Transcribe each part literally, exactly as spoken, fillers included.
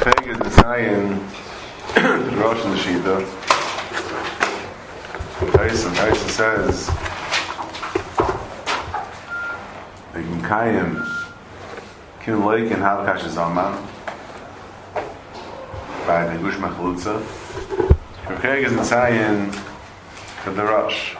Peg is the Zion to the Rosh and the Shita. Tyson, Tyson says the Mekayim Kim Lake and Havkash Zalman by the Gush Machlutza. Peg is the Zion to the Rosh.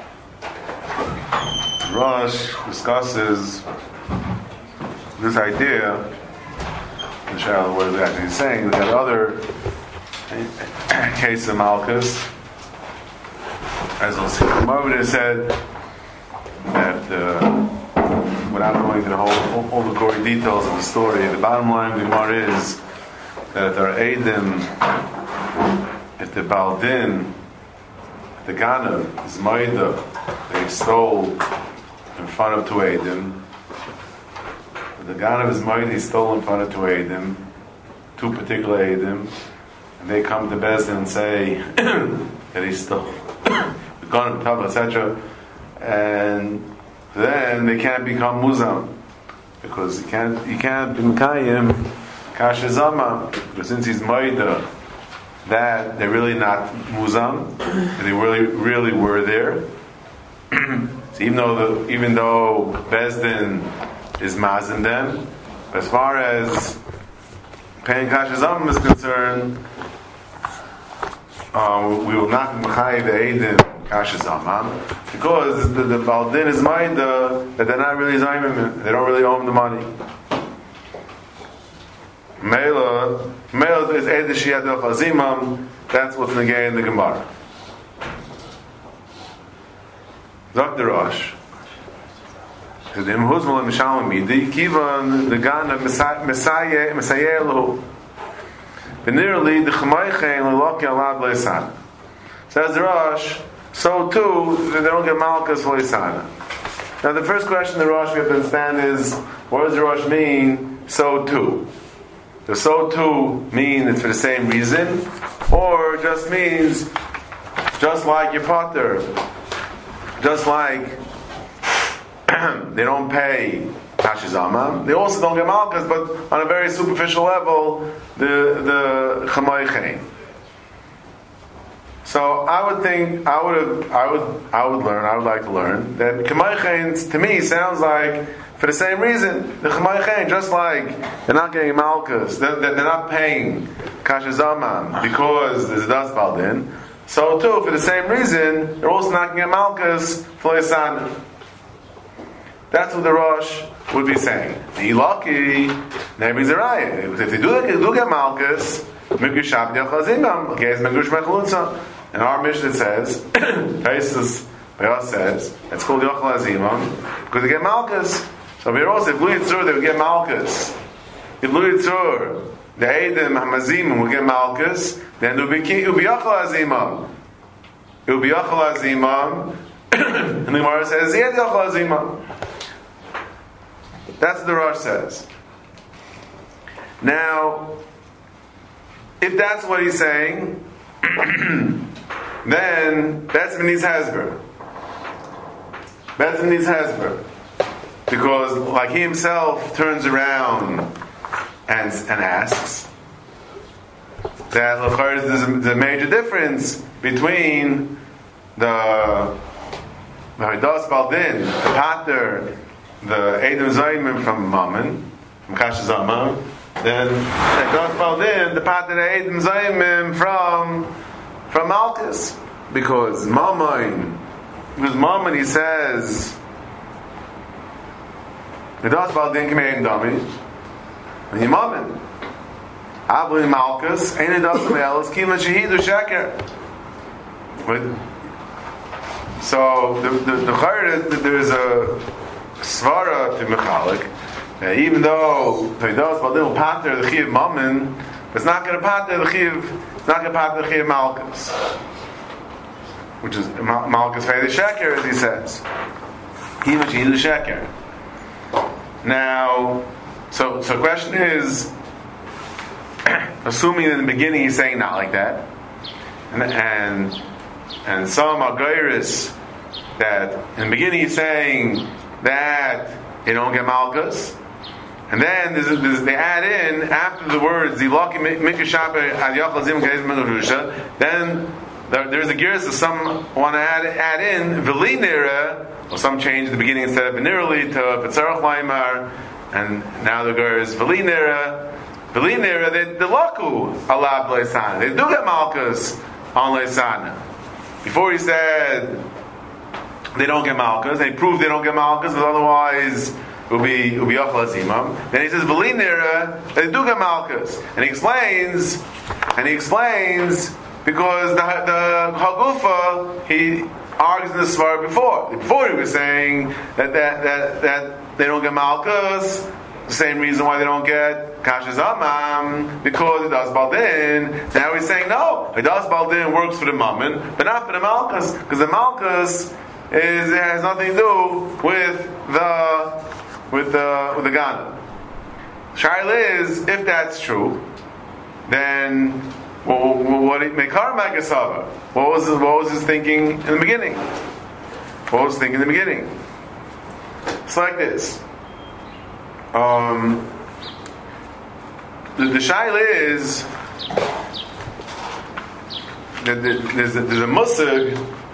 Rosh discusses this idea, Michelle, what exactly he's saying, that other case of Malchus, as we'll see, Mohammed said that, uh, without going into the whole, all, all the gory details of the story, the bottom line of the Gemara is that if there are Eidim, if the Baldin, if the Ganav is Maida, they stole in front of two Eidim, the Ganav is Maida, he stole in front of two Eidim, two particular Eidim, and they come to Bezdin and say that he stole the Ganav, Tav, et cetera, and then they can't become Muzam, because he can't, he can't be Mekayim Kashizama, because since he's Maida, that they're really not Muzam, and they really, really were there. So even though the, even though Bezdin is mazin them, as far as paying Kashizam is concerned, um, we will not Mechai the Eidim Kashizam, because the, the Baldin is Maida that they're not really Zaymim, they don't really owe him the money. Mela, Mela is Eid Shiyad El Chazimam, that's what's negay in the Gemara. Doctor Rosh, the Imhuzmal and Mishalim Midi, Kivan, the Gana, Messiah, Messiah Elohu. Venerally, the Chamaychein, Lelaki Alad Leisan. Says the Rosh, so too, they don't get Malchus Leisana. Now, the first question the Rosh we have to understand is, what does the Rosh mean, so too? Does so too mean it's for the same reason, or just means, just like your potter, just like they don't pay Kashizama, they also don't get Malchus, but on a very superficial level, the the Chamaychein. So I would think, I would have, I would, I would learn, I would like to learn that Chamaychein to me sounds like for the same reason, the Chamaychein, just like they're not getting Malchus, they're, they're not paying Kashizama because there's a dust Baldin. So too, for the same reason, they're also not getting Malchus for Leisana. That's what the Rosh would be saying. The lucky, maybe Zerayah. If they do, they do get Malchus, Mikush Shabdi Chazimam, okay, it's Mikush Mechalutza. And our Mishnah says, Taisus Bayah says, it's called Yochel Azimam, because they get Malchus. So we also, if Lu Yitzur, they would get Malchus. If Lu Yitzur, the Eidim Hamazimam would get Malchus, then it would be Yochel Azimam. It would be Yochel Azimam, and the Gemara says, Yed Yochel Azimam. That's what the Rosh says. Now, if that's what he's saying, then that's B'nitz Hezber. That's B'nitz Hezber. Because, like he himself turns around and, and asks, that there's a major difference between the Hadas Baldin, the Pater, the Eidim Zaymim from Mammon, from Kashizama, then the Hadas Baldin, the Pater Eidim Zaymim from from Malchus, because Mammon, because Mammon he says, Hadas Baldin K'meim Dami, and Yimamim. Avli Malchus, ain't it doesn't else, Kima Shahidu Sheker. So, the, the, the Chayr, there's a Svara to Mechalik, uh, even though Hadas Baldin will pater the Chiv Mammon, it's not going to pater the Chiv, it's not going to pater the Chiv Malchus. Which is Malchus Feidah Sheker, as he says. Kima Shahidu Sheker. Now, so so the question is, assuming in the beginning he's saying not like that, and and, and some Agairis that in the beginning he's saying that they don't get Malchus, And then there's, there's, they add in after the words Zilaki Mikashaper Ad Yachal Zim Kaiz Megarusha. Then there, there's a gears that some want to add add in Velinera, or some change at the beginning instead of Venerally to Petzarach Laimar, and now the gears Velinera. Velinera, they the Laku Allah Leisana. They do get Malchus on Leisana. Before he said they don't get Malchus, they proved they don't get Malchus, but otherwise will be will be Achla. Then he says Velinera, they do get Malchus, and he explains, and he explains because the the Hagufa he argues in the Svar before. Before he was saying that that that, that they don't get Malchus, the same reason why they don't get Kashas Amam, because it does Baldin. Now he's saying no, it does Baldin works for the Mammon, but not for the Malchus, because the Malchus is it has nothing to do with the with the with the Ghana. Shaila is, if that's true, then well, what Mekar Magasava? What was his, what was his thinking in the beginning? What was his thinking in the beginning? It's like this. Um, the, the Shaila is that there's a, there's a musig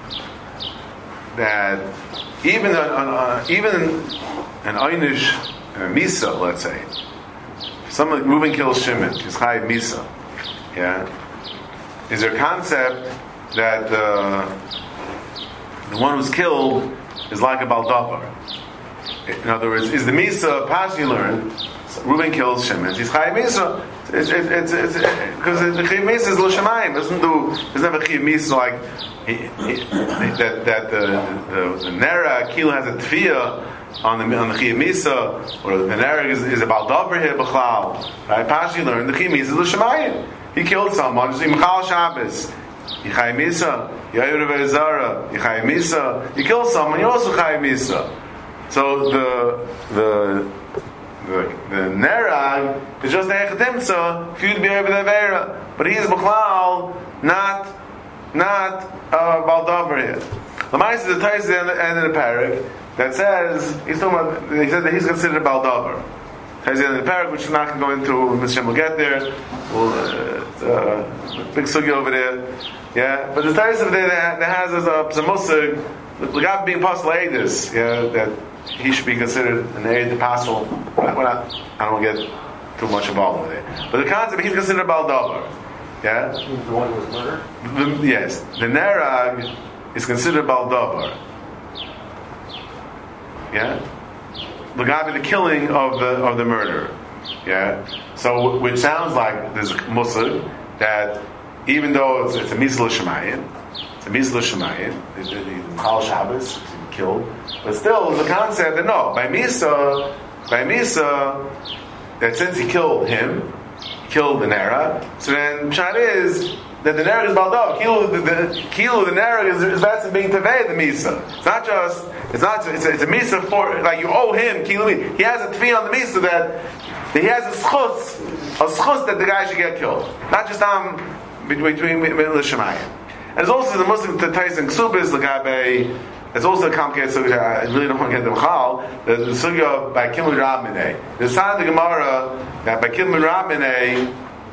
that even on, on, on even an Einish uh, Misa, let's say, someone moving kills Shimon, is Chayiv Misa. Yeah, is there a concept that uh, the one who's killed is like a baldavar? In other words, is the Misa Pashi learned? Reuben kills Shimon. He's Chayiv Misa. It's it's it's because the Chayiv Misa is l'shamayim. Doesn't do. There's never Chayiv Misa like he, he, that that the the, the Nera Akil has a tefiyah on the on the Chayiv Misa, or the Nera is, is about davar here b'chlal. Right? Pashi learned the Chayiv Misa is l'shamayim. He killed someone. Just Michal Shabbos. You Chayiv Misa. Yair Ve'ezara. You Chayiv Misa. You kill someone. You also Chayiv Misa. So the the the, the Nerag is just the Echetimtza if you'd be over the Vera, but he's B'chlal, not not uh, Baldavar here. The Ma'is is the Tais and in the Parak that says he's talking about. He said that he's considered Baldavar. Tais in the Parak, which is not going to go into. Mister will get there. We'll, uh, it's a big sugi over there. Yeah, but the Tais over there that, that has as a musig. The guy being Pasal Eidus, yeah, that he should be considered an Eid Apostle. We're not, I don't want to get too much involved with it. But the concept, he's considered Baldavar. Yeah? The one who was murdered? The, yes. The Nerag is considered Baldavar. Yeah? The guy be the killing of the of the murderer. Yeah? So, which sounds like there's a musig that even though it's, it's a Mizla Shemayim, it's a Mizla Shemayim, the Michal Shabbos, killed, but still the concept that no, by Misa, by Misa, that since he killed him, killed the Nera, so then Pshat is that the Nera is Baldav. Kilu the, the Kilu the Nera is, is that's being Tevei the Misa. It's not just it's not it's a, it's a Misa for like you owe him Kilu. He has a tefillah on the Misa that, that he has a schus a schus that the guy should get killed, not just um between between Shemayim. And there's also the Muslim Tyson Ksubis Lagabe. It's also a complicated sugya. I really don't want to get the Michal. The, the sugya by Kilmud Rabminei. The sign of the Gemara that by Kilmud Rabminei,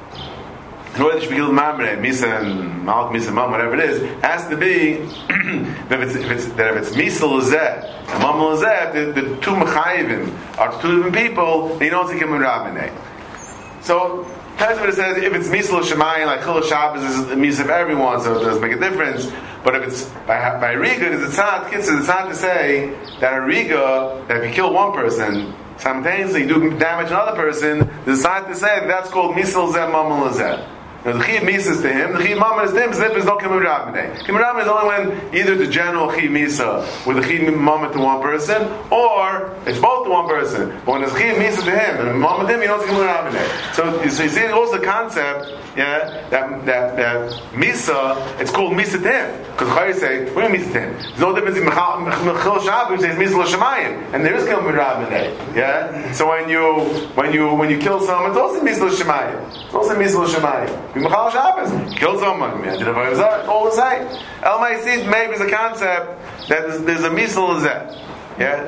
in order to be Kilmud Rabminei, Misa and Malk, Misa and Mam, whatever it is, has to be that if it's, if it's, that if it's Misa Lazeh and Mam Lazeh, the, the two Mechayivim are two different people, then you don't see Kilmud Rabminei. So, that's what it says. If it's Misal Shemayim, like Chil Shabbos is the Misa of everyone, so it doesn't make a difference. But if it's by by Riga, it's not it's not to say that a Riga that if you kill one person simultaneously you do damage another person. It's not to say that that's called Misal Zeh Mamal Zeh. Now, the Chiv Misa is to him, the Chiv Mammon is to him, so if there's no Kimmur Rabbaneh. Kimmur Rabbaneh is only when either the general Chiv Misa with the Chiv Mammon to one person, or it's both to one person. But when there's Chiv Misa to him, and the Mammon to him, you don't see Kimmur Rabbaneh. So, so you see also the concept, yeah, that, that, that Misa, it's called Misa to him. Because the Chayr say, what do you mean Misa to him? There's no difference in Mechil Shabbos, who says Misa L'Shamayim, and there is Kimmur Rabbaneh. Yeah? So when you, when you, when you kill someone, it's also Misa L'Shamayim. It's also Misa L'Shamayim. Mechal Shabbos, killed someone, all the same. El Maisid maybe is a concept that there's, there's a misal zeh. Yeah?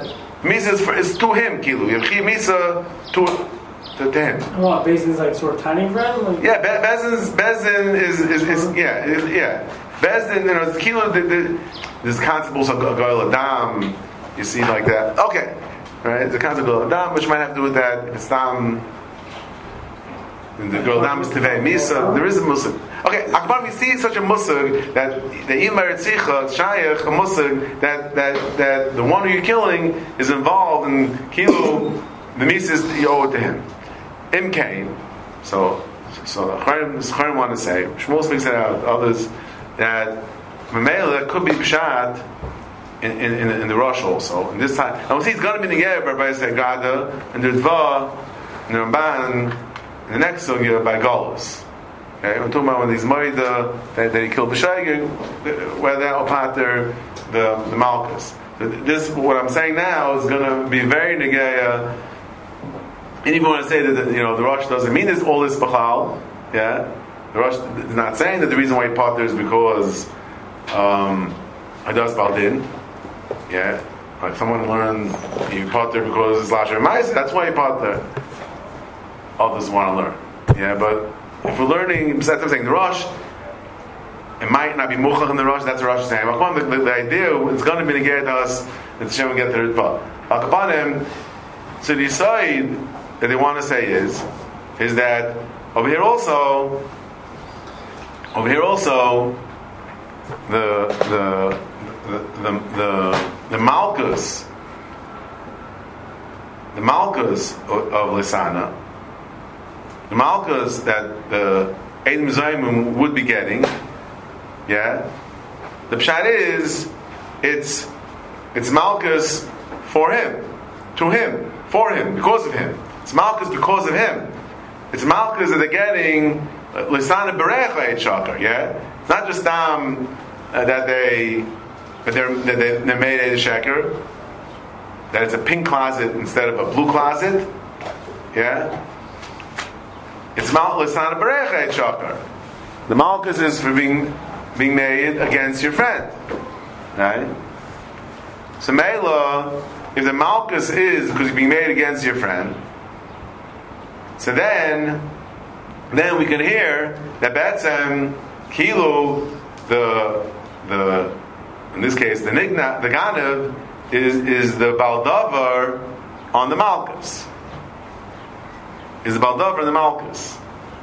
Misa is, for, is to him, kilu. You have chi misa to, to, to him. And what, Bezdin's like sort of tiny for him? Like, yeah, Be- Bezdin's, Bezdin is, is, is, is yeah, is, yeah. Bezdin, you know, kilu, the, the, this concept also of goyal adam, you see like that. Okay, right? The concept of goyal adam, which might have to do with that. It's tam, the goyal adam is tevei misa. There is a musig. Okay, Akbar, we see such a musig that the imar tzich shayach a musig that that that the one who you're killing is involved in kilu. The misa is you owe it to him. Im came. So so the Chaim want to say. Shmuel speaks it out. Others that Mamela could be pshat in in, in, in the Rosh also. And this time, and we see it's going to be in the Yeber by Segada and the Dva and the Ramban and the next sugya by Golos. Okay, we're talking about when these Moida that they killed B'Shaygig, whether they're Opater, the the Malchus. This what I'm saying now is going to be very negaya. And even want to say that you know the Rosh doesn't mean this all this b'chal, yeah. The Rosh is not saying that the reason why he potter is because um, Hadas Baldin, yeah. Like someone learned you potter because it's Lasher Ma'aseh, that's why you potter. Others want to learn, yeah. But if we're learning, besides I'm saying the Rosh, it might not be muchach in the Rosh. That's the Rosh saying. The, the, the idea it's going to be negated to us that Hashem will get the Ritva. Akapanim, so the side that they want to say is, is that over here also, over here also, the the the the the, the Malchus, the Malchus of, of Lisana, the Malchus that the Edom Zaymum would be getting, yeah. The pshat is, it's it's Malchus for him, to him, for him, because of him. It's Malchus because of him. It's Malchus that they're getting Lisana Berecha et Shakar, yeah? It's not just um, uh, that they that they're that they, they're made a sheker, that it's a pink closet instead of a blue closet, yeah? It's Malchus Lisana Berecha et Shakar. The Malchus is for being being made against your friend, right? So Mela, if the Malchus is because you're being made against your friend, so then, then we can hear that Betzem Kilu, the the in this case the Nigna, the Ganav is is the Baldavar on the Malchus. Is the Baldavar on the Malchus?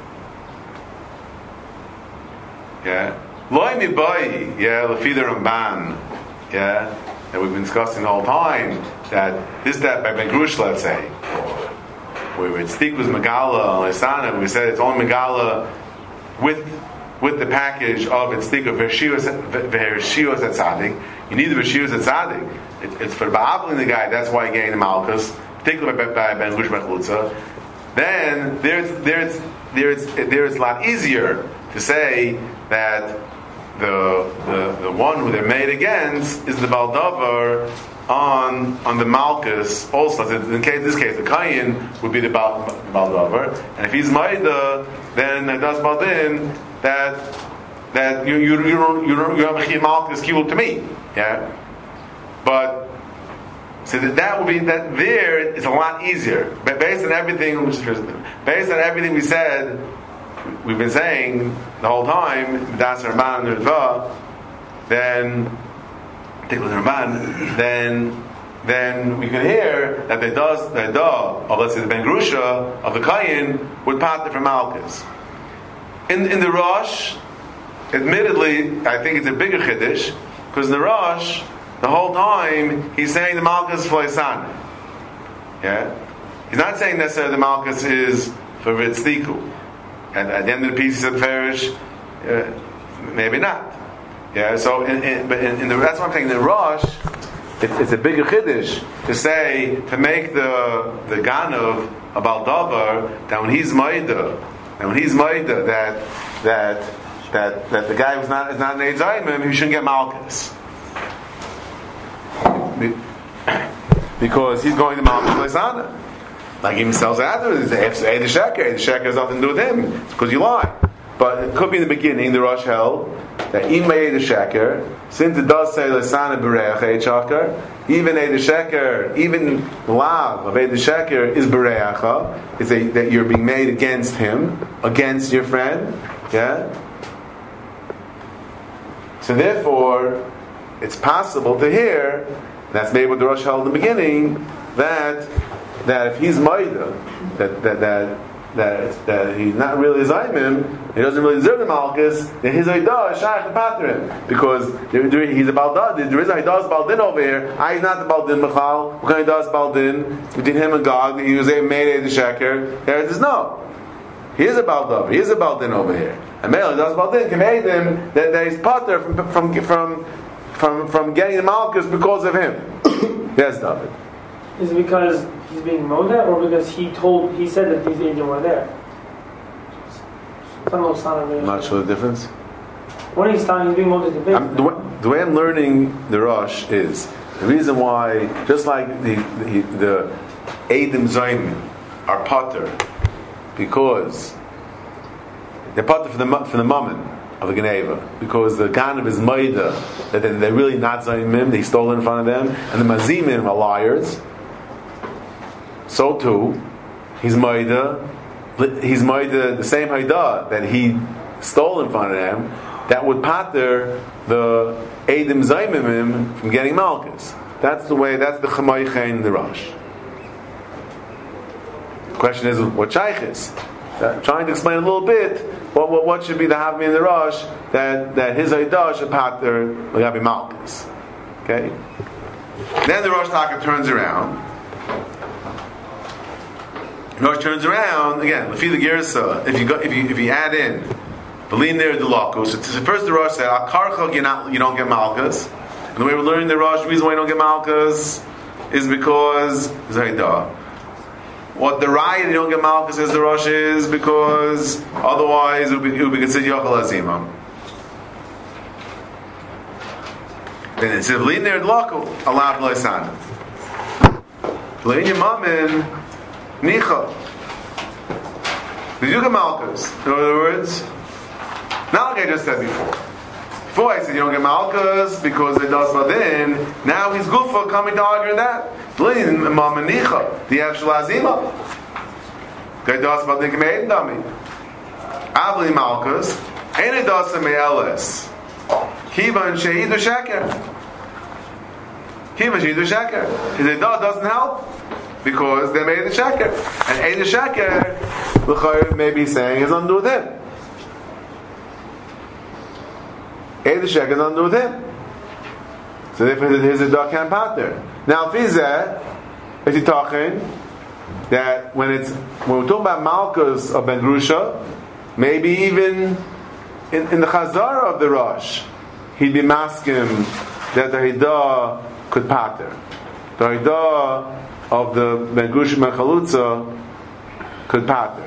Yeah. Loi mi boy, yeah, Lafi the Ramban, yeah, that we've been discussing the whole time. That this that by Ben Grush, let's say. Where it's Tzdik was Megala and Lisana, we said it's only Megala with with the package of its Tzdik of Vershios at Tzadik. You need the Vershios at Tzadik. It, it's for Ba'avlin the guy, that's why he gained the Malchus, particularly by, by Ben Gush Bechlutza. Then there's there's there's there's a lot easier to say that the the the one who they're made against is the Baldavar on on the Malchus also. In case this case, the Kayin would be the Bal, Baldavar, and if he's Maida, then it does Baldin that that you you you don't you don't you have a Chi Malchus kibul to me, yeah. But so that that would be that there is a lot easier, but based on everything which is based on everything we said, we've been saying the whole time, Das Ramban and Ritva, then. Then, then we can hear that the does the da of let's say the Ben Grusha of the Kayin would part from Malchus. In in the Rosh, admittedly, I think it's a bigger chiddush because in the Rosh, the whole time he's saying the Malchus for Lisan. Yeah, he's not saying necessarily the Malchus is for Ritztiku. And at the end of the piece, he said Farish, uh, maybe not. Yeah, so in, in, but in, in the, that's what I'm saying. In the Rosh, it, it's a bigger chiddush to say to make the the Ganav a Baldavar that when he's Maida, and when he's Maida that that that that the guy was not is not an Eidzayimim, he shouldn't get Malchus because he's going to Malchus Leisana. Like he himself after, he's the Sheker. The Sheker has nothing to do with him. It's because you lie. but it could be in the beginning, the Rosh held that even Eid Sheker, since it does say Lesana Bereach Eid Sheker, even Eid Sheker, even Lav of Eid Sheker is Bereacha, is a, that you're being made against him, against your friend. Yeah? So therefore, it's possible to hear, that's maybe what the Rosh held in the beginning, that that if he's Maida, that that that that, that he's not really Zaymim, he doesn't really deserve the Malchus, then his Aidah is Shaykh to pater him. Because there, there, he's a Baldad, there is a Aidah Baldin over here, I is not the Baldin Mechal, what kind of Aidah Baldin? Between him and God, he was a made a Sheker. There says, no. He is a Baldad, he is a Baldin over here. And Mele Aidah Baldin can make him that, that he's pater from, from, from, from, from getting the Malchus because of him. Yes, David. Is it because he's being moda, or because he told, he said that these agents were there? I'm not sure the difference. When he's telling, he's being moda to big. The way, the way I'm learning the Rosh is the reason why, just like the the, the Eidim Zaymin are pater, because they're pater for the for the Mammon of the Geneva, because the Ganav is Maida, that they're really not Zayimim, they stole in front of them, and the Mazimim are liars. So too, he's Maida, he's Maida, the same Haidah that he stole in front of them, that would pater the Eidim Zayimim from getting Malchus. That's the way, that's the Chamaychein in the Rosh. The question is, what Shaykh is? Uh, trying to explain a little bit what what, what should be the Havmi in the Rosh, that, that his Aidah should pater Gabi Malchus. Okay? Then the Rosh Taka turns around. Rosh turns around again. Lefi the Gersa. If you go, if you if you add in Belin there the Lakus. So first the Rosh said Al Karchel you not you don't get Malchus. And the way we're learning the Rosh, the reason why you don't get Malchus is because Zaydah. What the riot you don't get Malchus as the Rosh is because otherwise it would be, it would be considered Yochel Azima. Then it said Belin there the Lakus Allah B'Leisan. Belin Yemamin. Nicha. Did you get Malchus? In other words, not like I just said before. Before I said you don't get Malchus because it does Badin. Now he's good for coming to argue that. Mama Nicha. Do you have Shalazima? Okay, does Badin Kmeid Dami. Avli Malchus. Ain't it does some Me'eles. Kiva and Shehidu Sheker. Kiva and Shehidu Sheker. His Eidah doesn't help. Because they made the sheker, and Eid sheker, the maybe saying is undo with him. Eid sheker is undo with him. So therefore, his Eidah can't pater. Now, if if you're talking that when it's when we're talking about Malchus of Ben Grusha, maybe even in, in the Chazara of the Rosh, he'd be masking that the Eidah could pater. The Eidah of the Ben Grusha Ben Chalutza could pater.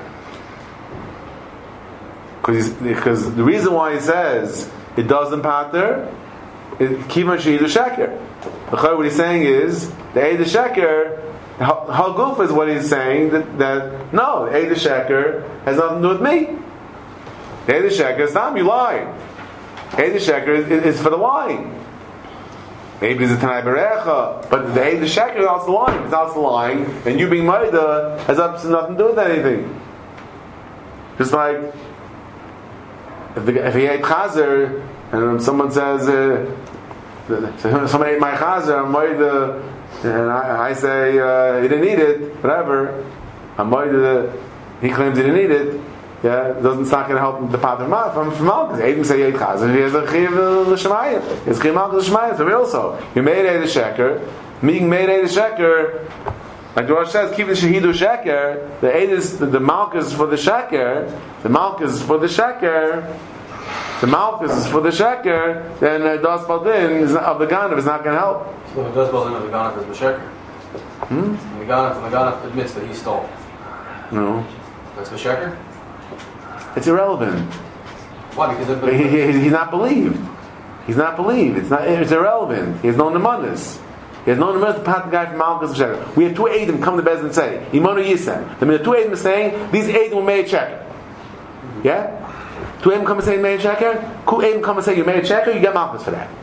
Because the reason why he says it doesn't pater is Kiman Shehidu Sheker. What he's saying is the Eid Sheker, Haguf is what he's saying that, that no, the Eid Sheker has nothing to do with me. The Eid Sheker is not you lying. Eid Sheker is, is for the lying. Maybe it's a Tanai Berecha, but the Eid Sheker is also lying. It's also lying, and you being Maida has absolutely nothing to do with anything. Just like if, the, if he ate Chazer, and someone says, uh, somebody ate my Chazer, I'm Maida, and I, I say uh, he didn't eat it, whatever. I'm Maida, he claims he didn't eat it. Yeah, it doesn't, it's not going to help the pater from from Malchus. Even say Yeit Chazer, he has a chiv l'shemayim. It's chiv Malchus l'shemayim. So also, you made Eid Sheker, being made Eid Sheker, like the Rosh says, keep the Shehidu Sheker. The Eid is the, the Malchus for the Sheker. The Malchus for the Sheker. The Malchus is for the Sheker. Then uh, Das Baldin of the Ganav is not going to help. So if Das Baldin of the Ganav is the Sheker. Hmm. The Ganav, the Ganav admits that he stole. No. That's the Sheker. It's irrelevant. Why? Because it, he, he, he's not believed. He's not believed. It's not. It's irrelevant. He has no nemanis. He has no nemanis to pat the guy from Malchus and Sheker. We have two Eidim come to Bez and say, Imanu Yisem. The two Eidim are saying these Eidim were made Sheker. Yeah? Two Eidim come and say you made a sheker. Two Eidim come and say you made a sheker. You get malchus for that.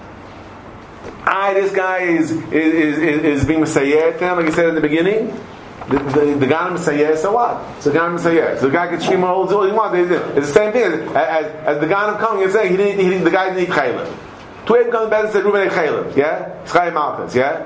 I, this guy is is is, is being Messiah to him, like I said in the beginning. The, the, the guy Messiah, so what? So the guy Messiah. So the guy gets stream all he wants. It's the same thing as, as, as the guy coming and saying he didn't. He didn't the guy didn't eat chaylev. Two Eidim come back and say Reuben ate chaylev. Yeah, Tzchai malchus. Yeah,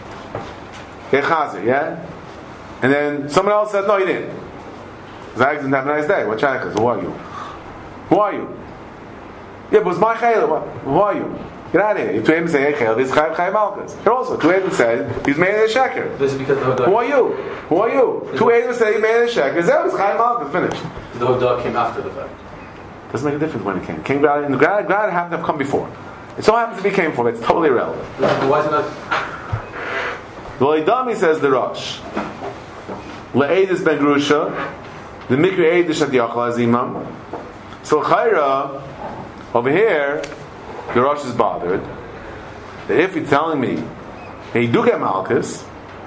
yeah chazer. Yeah, and then someone else said no, he didn't. Zayik didn't have a nice day. What shaykhs? Who are you? Who are you? Yeah, but it's my chaylev. Who are you? Get out of here. If two Eidim say Echel, this is Chayav Chayav Malchus. Here also, two Eidim said he's made a sheker. This is because the Hogdog. Who are you? Who are you? Two Eidim say he made a sheker. That was Chayav Malchus. Finished. The Hogdog came after the fact. Doesn't make a difference when it came. Came glad, and the glad, glad happened to have come before. It so happens to be came before. It's totally irrelevant. Why is it not? The Leidami says the Rosh. Le'edis ben Grusha. The Mikri Eidish at Yachal Azimam. So Chayra, over here, the Rosh is bothered that if you're telling me that you do get Malchus,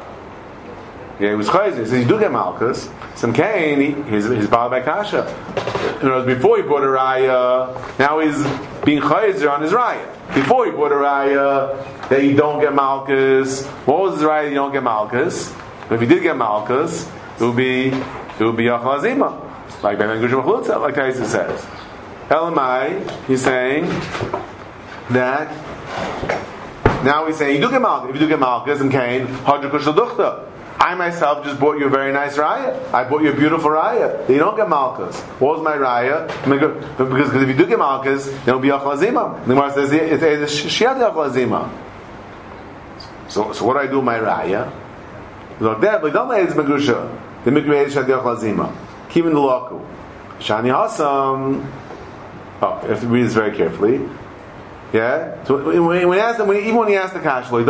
yeah, he was chayzer, he says you do get Malchus, some Cain, he, he's, he's bothered by Kasha. In other words, before he brought a Raya, now he's being chayzer on his Raya. Before he brought a Raya that you don't get Malchus, what was the Raya that you don't get Malchus? But if you did get Malchus, it would be it would be Yachal Azima, like Ben Gushim Chlutza, like Taisa says. Elamai, he's saying that now he's saying you do get malchus. If you do get malchus and Cain, hadra kushal duchta. I myself just bought you a very nice raya. I bought you a beautiful raya. You don't get malchus. What was my raya? Because, because if you do get malchus, then it'll be yachal azima. The Gemara says it's a shiad yachal azima. So, so what do I do with my raya? Look there, but don't let it megusha. The mikveh shiad yachal azima. Keep in the laku. Shani hasam. Oh, you have to read this very carefully. Yeah. So when, when asked, when, even when he asked the kasha, the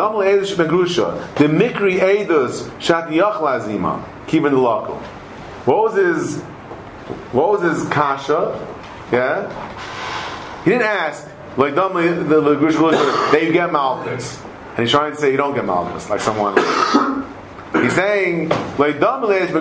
mikri edus shat yachla azima, keeping the laku. What was his? What was his kasha? Yeah. He didn't ask like the that you get malchus, and he's trying to say you don't get malchus, like someone. He's saying like the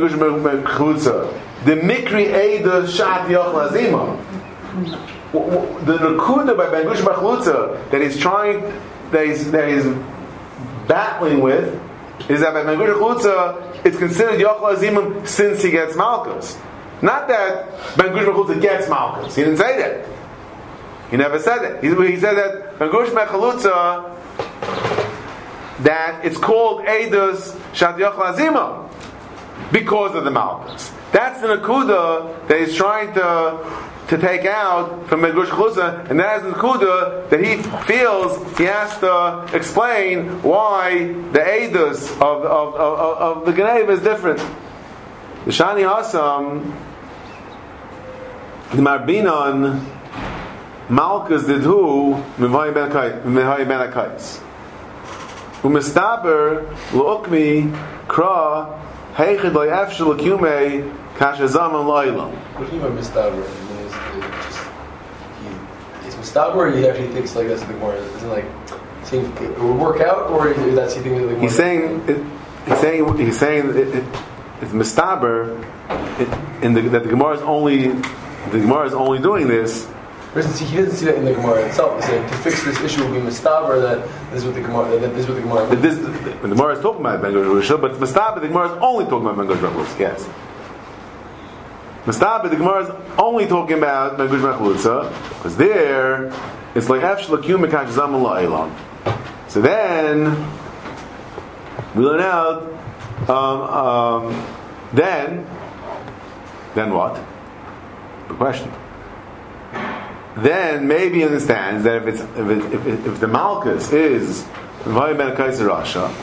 mikri edus shat yachla azima. The Nakuda by Ben Gush Bachlutza that he's trying, that he's, that he's battling with, is that by Ben Gush Bachlutza it's considered Yochel Azimim since he gets Malchus. Not that Ben Gush Bachlutza gets Malchus. He didn't say that. He never said that. He, he said that Ben Gush Bachlutza that it's called Eidus Shat Yochel Azimim because of the Malchus. That's the Nakuda that he's trying to to take out from Megush Chlusa, and that is the Kuda that he feels he has to explain why the Eidus of, of, of, of the Geneva is different. The Shani Hasam, the Marbinon, Malchus did who? Mivai ben Akais. Umistaber, L'ukmi, Kra, Heichid Lo'yafshel L'kumei, Kashazam and Lo'ilam. What do you mean by Mistaber? Stop where he actually thinks like that's the Gemara. Isn't like saying it would work out, or is that's he thinking like he's saying it, he's saying he's saying it, it, it's mistaber it, in the, that the Gemara is only the Gemara is only doing this. He doesn't see, he doesn't see that in the Gemara itself. He's saying to fix this issue would be mistaber that this is what the Gemara that this is what the Gemara. That this the Gemara is talking about Ben Gush Rishon, but it's mistaber the Gemara is only talking about Ben Gush Rishon. Yes. Mistaber, the Gemara is only talking about Megush Mechlutza, because there it's like F Shlakim Mekash Zaman La'ilam. So then we learn out. Um, um, then, then what? Good question. Then maybe he understands that if it's if it, if, it, if the Malchus is Vay Ben Kaiser Rasha,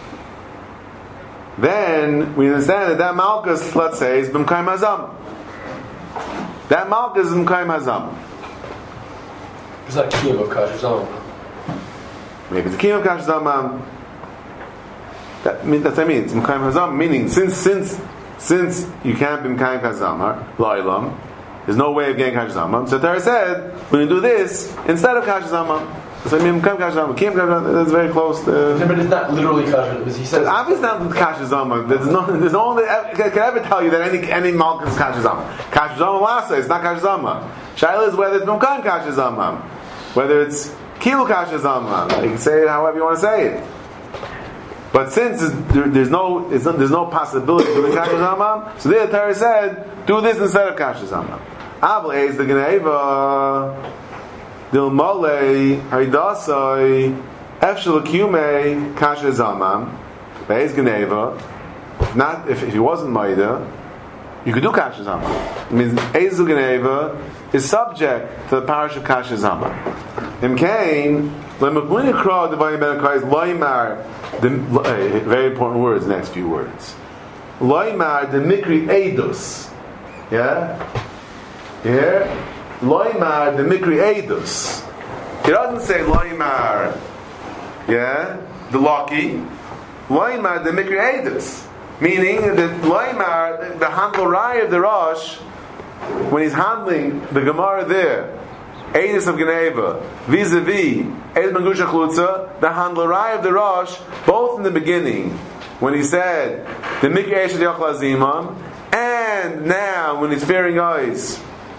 then we understand that that Malchus, let's say, is B'mkaim Hazam. That Malchus is B'mkaim Hazam. It's like Kiyam of Kash Hazam. Maybe it's a Kiyam of Kash Hazam. That mean that's what I mean. It's B'mkaim Hazam, meaning since since since you can't be B'mkaim Hazam, La'ilam, there's no way of getting Kash Hazam. So Torah said, when you do this instead of Kash Hazam, So I mean, Mekayim Kasha Zama, Kiyam Kasha Zama, that's very close to... Yeah, but it's not literally kasha, because he says... Obviously not Kasha Zama. There's no, there's no one that can ever tell you that any any Malkus is Kasha Zama. Kasha Zama Lasa, it's not Kasha Zama. Shaila is whether it's Mekayim Kasha Zama, whether it's Kilu Kasha Zama. You can say it however you want to say it. But since there, there's no it's not, there's no possibility of doing Kasha Zama, so there the Torah said, do this instead of Kasha Zama. Avle is the Geneva Dil Mole Haridasai Efshel Kume Kasha Zama Beis Geneva. Not if, if he wasn't Maida, you could do Kasha Zama. It means Ezel Geneva is subject to the parish of Kasha Zama. Im Kain Lemukmuni Kra Divine Benakais Loimar. The uh, very important words. The next few words. Loimar the Mikri Eidos. Yeah. Here, Loimar the Mikri Eidos. He doesn't say Loimar, yeah, the lucky. Loimar the Mikri Eidos, meaning that Loimar, the, the Hankorai of the Rosh, when he's handling the Gemara there, Eidos of Geneva, vis-a-vis Eidos Mangusha Chlutza, the Handlerai of the Rosh, both in the beginning, when he said the Mikri Eidos Yachla Zimam, and now when he's fearing eyes.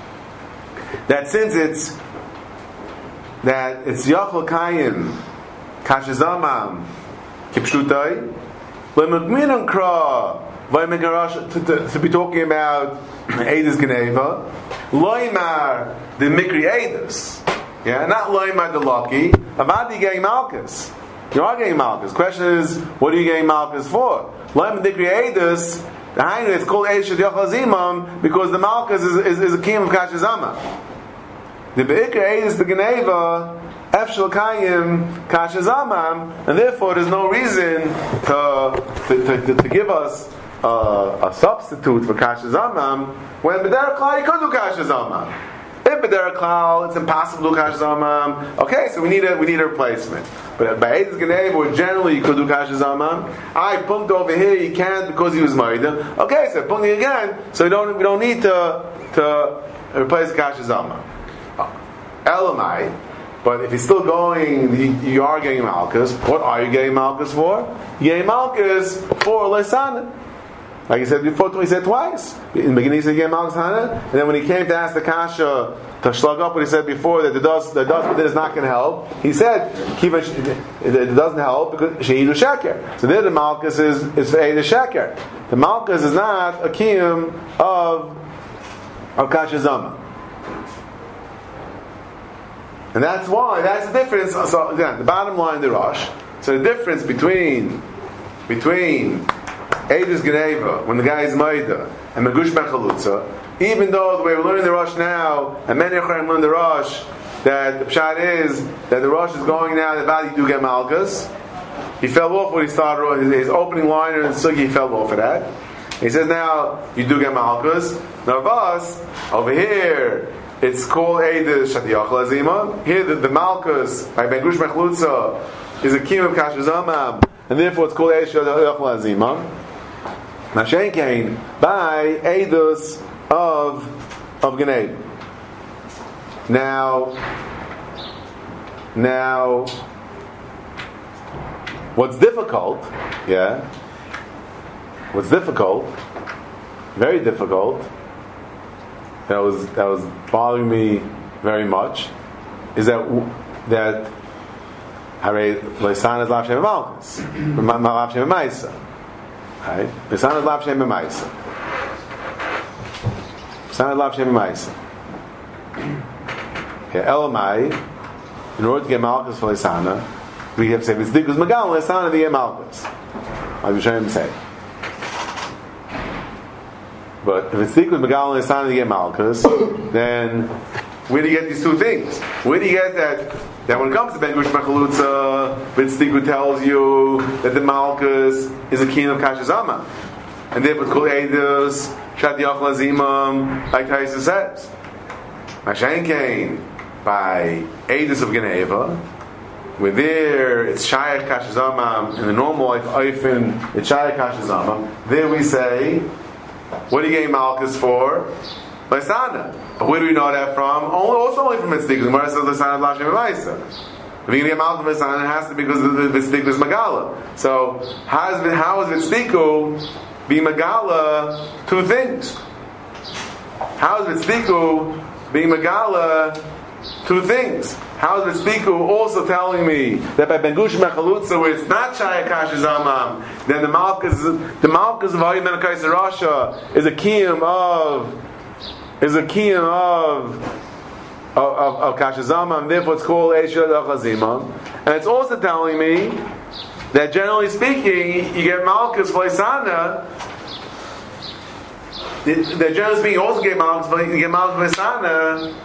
That since it's that it's Yachol Kayim Kasha Zamam Kipshutai Lemukminan Kra Vaimegarash to be talking about Eidos Geneva Loimar the Mikri Eidos, yeah, not Loimar the Lucky. Avadi getting Malchus. You are getting Malchus. Question is, what are you getting Malchus for? Loimar the Mikri Eidos. The Hainu, it's called Eish Yachol Zimam because the Malchus is, is, is a king of Kasha Zama. The Be'ikr Eidos the Geneva Efshel Kayim Kasha Zamam, and therefore there's no reason to to, to, to give us uh, a substitute for Kasha Zamam when B'derech Klal you could do Kasha Zamam. If B'derech Klal it's impossible to do Kasha Zamam, okay, so we need a we need a replacement. But by Eidos Geneva, where generally you could do Kasha Zamam, I punked over here, you can't because he was married. Okay, so punked again, so we don't we don't need to to replace Kasha Zamam. Elamai, but if he's still going, you, you are getting Malchus. What are you getting Malchus for? You're getting Malchus for Leisana. Like he said before, he said twice. In the beginning he said getting Malchus Hana, and then when he came to ask the Kasha to slug up what he said before that the dust the dust is not going to help, he said it doesn't help because Shehidu Sheker. So there the Malchus is is for Eid Sheker. The Malchus is not a kiyum of of Kasha Zama. And that's why, that's the difference. So again, the bottom line, the Rosh. So the difference between between Eidos Geneva, when the guy is Maida, and Megush Ben Chalutza, even though the way we're learning the Rosh now, and many Acharim learn the Rosh, that the Pshat is that the Rosh is going now, the Valley do get Malchus. He fell off when he started his, his opening liner in Sugi, he fell off of that. He says now, you do get Malchus. Now of us, over here, it's called Eidos Shadiyachla Zima. Here the, the Malchus by Ben Gush Mechlutza is a king of Kasha Zamam, and therefore it's called Eidos Shadiyachla Zima. Mashenkein by Eidos of of Geneva. Now, now, what's difficult? Yeah, what's difficult? Very difficult. That was that was bothering me very much. Is that that Hare Leisan is Lav Shem Malchus, Lav Shem Ma'isa, right? Leisan is Lav Shem Ma'isa. Leisan is Lav Shem Ma'isa. Yeah, Elamai. In order to get Malchus for Leisana, we have to say V'tzdikus Magal Leisana to get Malchus. Like we should say. But if it's Tzdikus Megal and Leisana to get Malchus, then where do you get these two things? Where do you get that? That when it comes to Ben Gush Mechalutza, Tzdikus tells you that the Malchus is a king of Kasha Zama, and therefore it's called Eidos Shadiyachla Zimam, like Taisa says. Mashenkein by Eidos of Geneva, where there it's Shayach Kasha Zama in the normal life Oifen, it's Shayach Kasha Zama. There we say, what are you getting Malchus for? Leisana. But where do we know that from? Also only from Tzdikus. Gemara says Leisana Lav Shem Ma'isa. If you're going to get Malchus V'Sana, it has to be because the V'tzdiku is Megala. So, how is, how is V'tzdiku be Megala two things? How is V'tzdiku being Megala two things? How is V'tzdiku also telling me that by Ben Gush Mechalutza, where it's not Shaya Kashi Zamam, then the Malchus, the Malchus of Hayim Ben Kaisa Rasha is a kiyum of, is a kiyum of, of, of, of Kashi Zamam, and therefore it's called Eishah Chazimam. And it's also telling me that generally speaking, you get Malchus V'Isana. That generally speaking, you also get Malchus, you get Malchus V'Isana,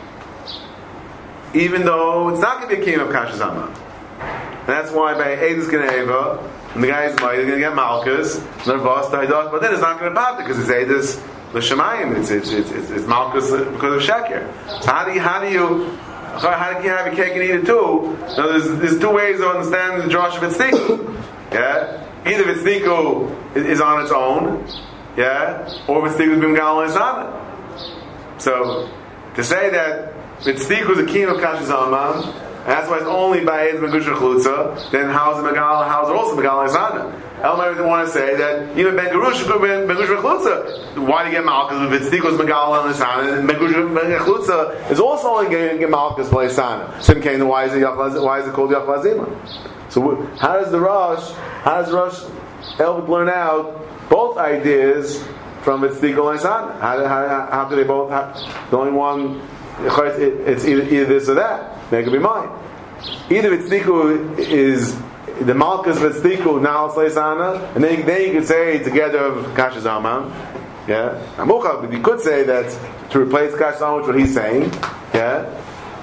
even though it's not going to be a king of Kasha Zama. And that's why by Eidus Geneva, and the guy is going to get Malchus, Nervos, Taidos, but then it's not going to pop because it's Eidus L'Shamayim, it's, it's, it's, it's, it's Malchus because of Sheker. So how do you, how do you, how do you have your cake and eat it too? So there's, there's two ways of understanding the Josh of V'tzdiku. Yeah? Either V'tzdiku is on its own, yeah? Or V'tzdiku is Bimgal and Isana. So, to say that V'tzdiku is a king of Kasha Zalman, and that's why it's only by Eid Megusha Chlutza, then how's it Megal, how's it also Megal Isana? Elmer doesn't want to say that even Ben Gerush could be Megusha Chlutza. Why do you get Malchus? V'tzdiku is Megal and Isana, and Megusha Chlutza is also only going to get Malchus by Isana. So, then why is it, why is it called Yachla Zima? So, how does the Rosh, how does the Rosh help learn out both ideas from V'tzdiku and Isana? How, how, how do they both have, the only one, it's either, either this or that. That could be mine. Either V'tzdiku is the Malchus V'tzdiku now Isana, and then, then you could say together of Kasha Zalman. Yeah, but you could say that to replace Kasha Zalman, which is what he's saying. Yeah.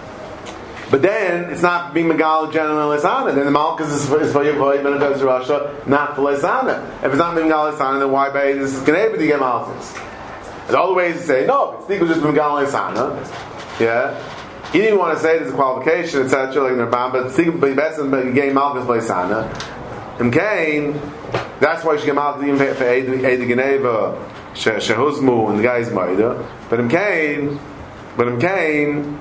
But then it's not being Megal general Isana. Then the Malchus is for Yavoy Ben Rasha, not for Isana. If it's not being Megal Isana, then why by this Geneva do you get Malchus? There's all the ways to say no. It's just Megal Isana. Yeah, he didn't want to say there's a qualification, et cetera. Like in the Ram, but the best is getting Malchus by Isana. And Cain, that's why you should get Malchus even for Eid Geneva, Shehuzmu, and the guy's Maida. But in Cain, but in Cain,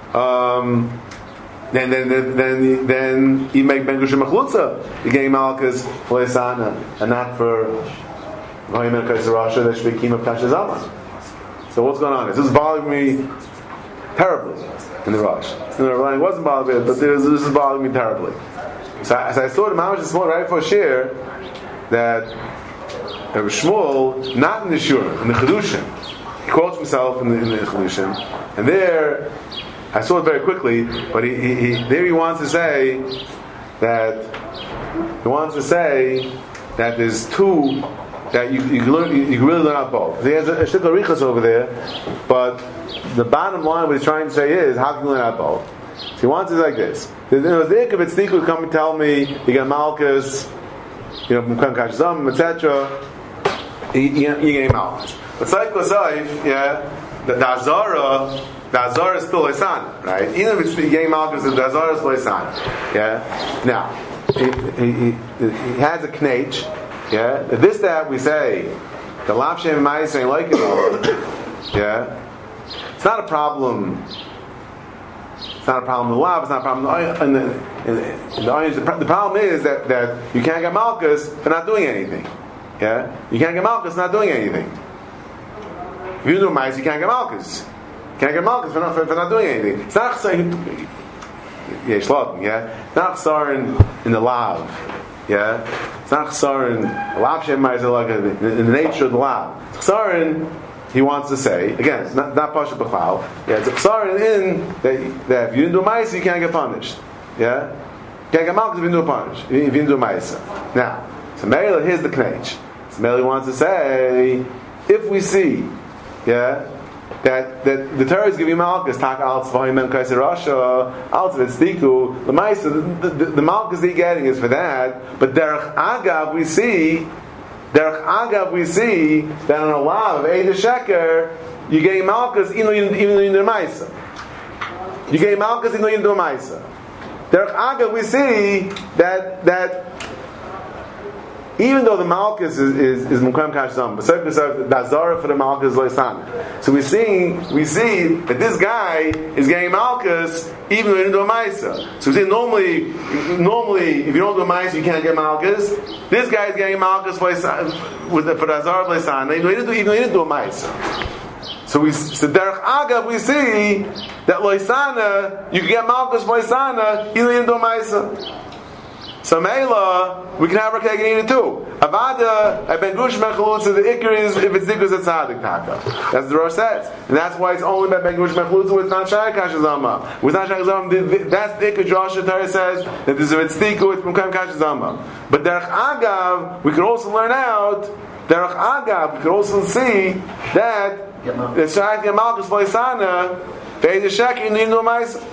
um. Then, then, then, then, then you make Ben Gushim Machlutza. You get Malchus for Isana, and not for Vayim Kaisa Rasha. That should be Kim of Kasha Zalman. So what's going on? This is bothering me terribly in the Rosh. In the Rosh, it wasn't bothering me, but this, this is bothering me terribly. So, I, so I saw the Mamash this morning right before Shir that Rabbi Shmuel, not in the Shur, in the Chedushim, he quotes himself in the, in the Chedushim, and there. I saw it very quickly, but he, he, he, there he wants to say that he wants to say that there's two that you you, learn, you, you can really learn out both. He has a, a shikla richas over there, but the bottom line what he's trying to say is how can you learn out both? So he wants it like this: there's the Ikavit Stik would come and tell me you get Malchus, you know, Mukam Kashzam, et cetera. You, you, you get Malchus, but Saiko Saif, yeah, the, the Azara. The Azar is still Isana, right? Even if it's getting Malchus, the Azar is still Isana. Yeah? Now, he, he, he, he has a knach, yeah? This, that, we say, the Lav Shem Mai saying like it all, yeah? It's not a problem. It's not a problem in the Lav, it's not a problem in the, in the, in the onions. The, the problem is that, that you can't get Malchus for not doing anything. Yeah? You can't get Malchus for not doing anything. If you do Mais, you can't get Malchus. Can't get Malchus for not, for, for not doing anything. It's not saying, yeah, shlotting, yeah. It's not chsarin in the lav, yeah. It's not chsarin lav shem ma'aser like in the nature of the lav. It's chsarin. He wants to say again. It's not not pasha b'chal. Yeah, it's a chsarin in that, that if you didn't do ma'aser, you can't get punished. Yeah, you can't get Malchus if you didn't do punish. If you didn't do ma'aser. Now, so Meila, here's the knach. So Meila wants to say, if we see, yeah. That, that the Torah is giving Malchus, Tak al Tzvahim and Kaisa Rasha, al Tzvahim, the Maisa, the, the, the Malchus he's getting is for that, but Derech Agav we see, Derech Agav we see, that on a law of Eid Sheker, you get Malchus even though you didn't do Maisa. You get Malchus even though you didn't do Maisa. Derech Agav we see that, that even though the Malkus is is, is Mukham Kashzam, but the Azara for the Malkus is Loisana. So we see we see that this guy is getting Malkus even though he didn't do a Maisa. So we see normally normally if you don't do a Maisa you can't get Malkus. This guy is getting Malkus with the for the Azara Loisana even though he didn't do, even though he didn't do a Maisa. So we so Derech Agav we see that Loisana you can get Malkus Loisana even though he didn't do a Maisa. So Meila, we can have Rakeg in it too. Avada, I ben Gush Mechalutza, the Iker is if it's Dikus at Tzadik Taka. That's the Rosh says. And that's why it's only by ben Gush Mechalutza with not Shai Kashazama. With not Shai Kashazama, that's the Iker Joshua Torah says that this is if it's Tiku, it's Mukam Kashazama. But Derech Agav, we can also learn out, Derech Agav, we can also see that the Shai Yamalkus Loisana, they the Shek in the Indu Maisa.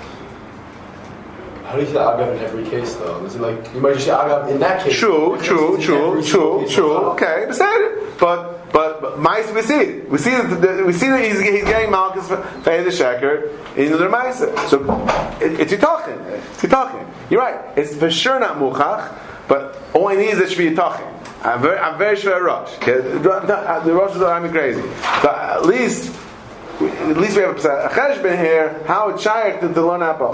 How do you say Agav in every case, though? Is it like you might just say Agav in that case? True, true, true, true, true. Okay, but but but but mice we see it. We see that we see that he's, he's getting Malkus for the Sheker in the Mice. So it, it's talking. It's talking. You're right. It's for sure not Muchach, but all I need is that should be talking. I'm very I'm very sure Rosh. Okay? The Rosh is driving me crazy. But at least at least we have a cheshbon here. How it's shaykh to, to learn Apple.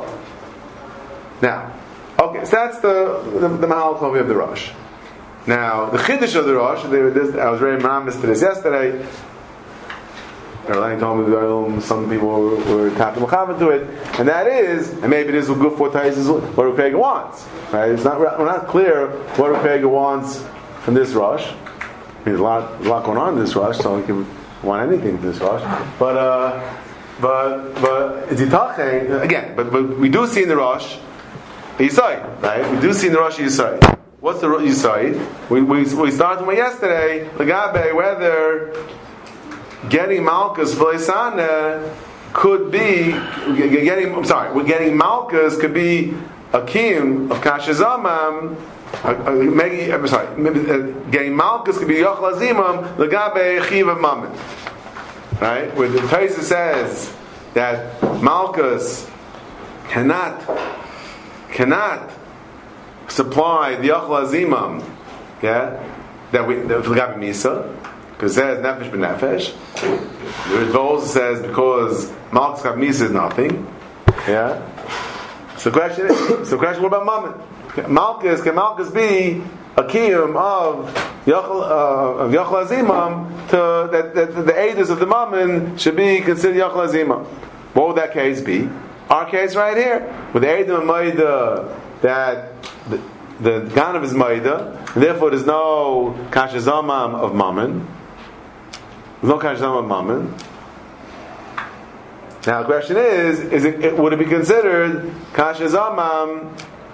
Now, okay, so that's the the, the Mahal Tovi of the Rosh. Now, the Chiddush of the Rosh, they were this, I was very manamis to this yesterday. Erlang told me that some people were, were tapping Mechavan to it, and that is, and maybe this will go for Tais is what Rukega wants. Right? It's not we're not clear what Rukega wants from this Rosh. I mean, there's a lot, a lot going on in this Rosh, so we can want anything from this Rosh. But uh, but but it's Yitacheng again. But but we do see in the Rosh. Yisai, right? We do see in the Rosh Yisai. What's the Yisai? We we we started with yesterday. Lagabe whether getting Malkus V'Leisana could be getting. I'm sorry, we're getting Malkus could be a kiyum of Kashazamam. I'm sorry, getting Malkus could be Yochel Azimam Lagabe Chiv of Mammon. Right? Where the Taisa says that Malkus cannot. cannot supply the Yochel Azimam, yeah, that we that Gabi Misa, because it says Nefesh b'Nefesh. The Ritva also says because Malkus Gabi Misa is nothing, yeah. So the question is, so the question what about Mammon? Malkus can Malkus be a kiyum of Yochel uh, of Yochel Azimam to that, that, that the edus of the Mammon should be considered Yochel Azimam? What would that case be? Our case right here, with the Eidim Maida, that the, the Ganav is Maida, and therefore there's no Kashazamam of Mammon. There's no Kashazamam of Mammon. Now the question is, is it, would it be considered Kashazamam?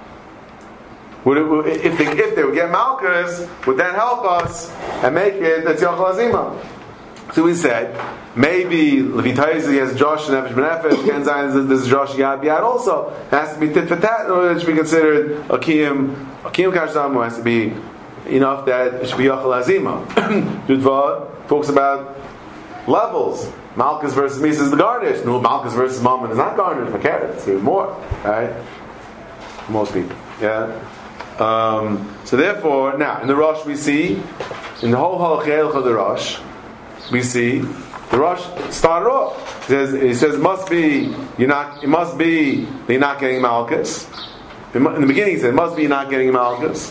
Would it, if, they, if they would get Malkus, would that help us and make it that's Yochel Azimam? So we said, maybe Levitaiz has Josh and Nefesh B'Nefesh, Kenzayin this is Josh Yad B'Yad also. It has to be tit for tat in order to be considered a Kiyim, a Kiyim Kashzamu has to be enough that it should be Yochel Azima. Yudva talks about levels. Malkus versus Misa is the garnish. No, Malkus versus Mammon is not garnish, for carrots. There's more, right? Most people, yeah. Um, so therefore, now, in the Rosh we see, in the whole Halachel of the Rosh, we see the Rosh started off. He says, he says it must be you're not. It must be you're not getting Malkus. In the beginning, he said it must be you're not getting Malkus.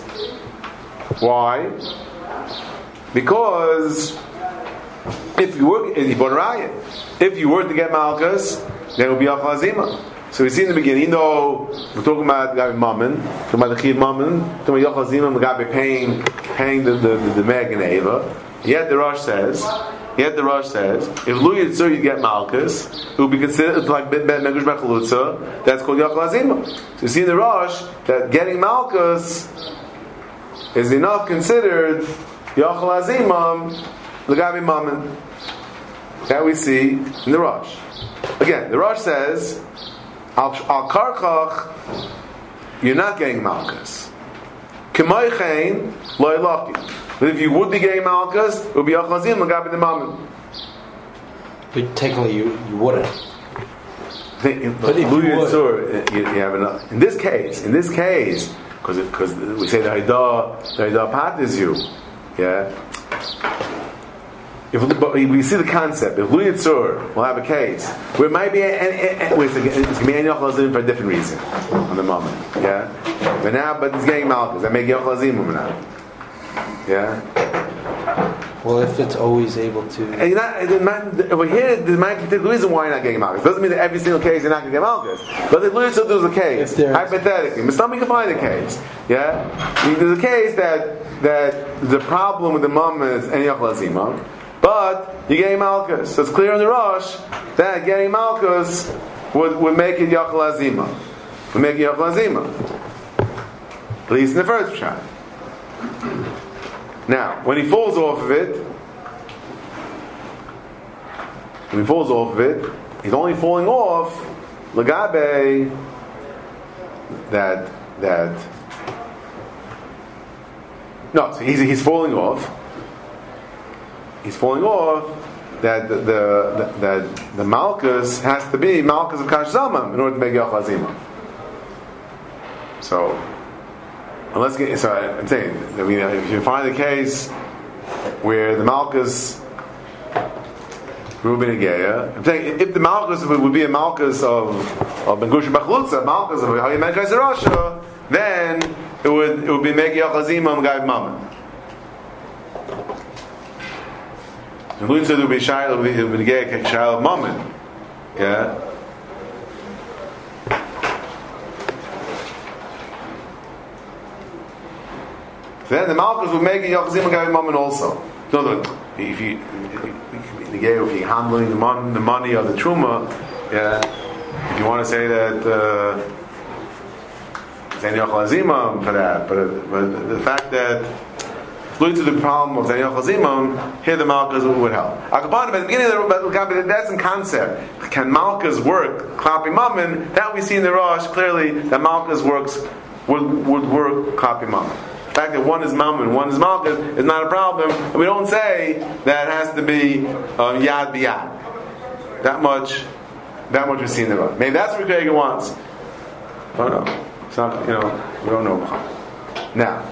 Why? Because if you were, if you were to get Malkus, then it would be Yochel Azimam. So we see in the beginning, even though we're talking about Gabi Mammon, talking about the Chiv Mammon, talking about Yochel Azimam, Gabi paying paying the the, the, the Meg and Eva. Yet the Rosh says. Yet the Rosh says, if Lu Yitzur you get Malkus, it will be considered like Ben Megush Bechalutza, that's called Yochel Azimam. So you see in the Rosh that getting Malkus is enough considered Yochel Azimam L'Gabi Mammon. That we see in the Rosh. Again, the Rosh says, Al Karchach, you're not getting Malkus. K'may Chain, Lo Elaki. But if you would be getting Malkus, it would be Yochel Azimam L'Gabi the Mammon. But technically, you, you wouldn't. But if you, would. You, you have enough. In this case, in this case, because because we say the Haidah, the Haidah Pat is you. Yeah. If but we see the concept, if Lu Yitzur will have a case where it might be, and wait, it's going to be Ein Yochel Azim for a different reason on the moment. Yeah. But now, but it's getting Malchus. That make Yochel Azim now. Yeah. Well, if it's always able to. And you're not, it might, over here, there might be the reason why you're not getting Malchus. Doesn't mean that every single case you're not going to get Malchus. But if Lu Yitzur there's a case, hypothetically, but somebody can find a case. Yeah. There's a case that that the problem with the mum is Ein Yochel Azim. But you're getting Malchus. So it's clear in the Rosh that getting Malchus would, would make it Yochel Azima. Would make it Yochel Azima. At least in the first shot. Now, when he falls off of it, when he falls off of it, he's only falling off Lagabe that that no, so he's he's falling off. He's falling off that the, the, the that the Malchus has to be Malchus of Kash Zamam in order to make Yochel Azima. So, unless so I'm saying, I mean, if you find a case where the Malchus Reuben Ageya, I'm saying if the Malchus would, would be a Malchus of of Ben Gush Bachlutza, Malchus of Hayim Kaiser Rasha, then it would it would be making Yochel Azima on Gav Mammon. And Lu Yitzur would be Shail would be Negei Shail of Mammon. Yeah. Then the Malchus would make it Yochel Azima Gav Mammon also. No, no. If you Negei, if you're handling the money, the money of the Truma, yeah. If you want to say that uh, it's Ein Yochel Azima for that, but but the fact that Lu to the problem of Ein Yochel Azima, here the Malchus would help. At the beginning of the that's in concept. Can Malchus work Klapi Mammon? That we see in the Rosh clearly that Malchus works would would work Klapi Mammon. The fact that one is Mammon, one is Malchus is not a problem. And we don't say that it has to be uh, Yad B'Yad. That much, that much we see in the Rosh. Maybe that's what Krieger wants. Oh no, it's not. You know, we don't know. Now.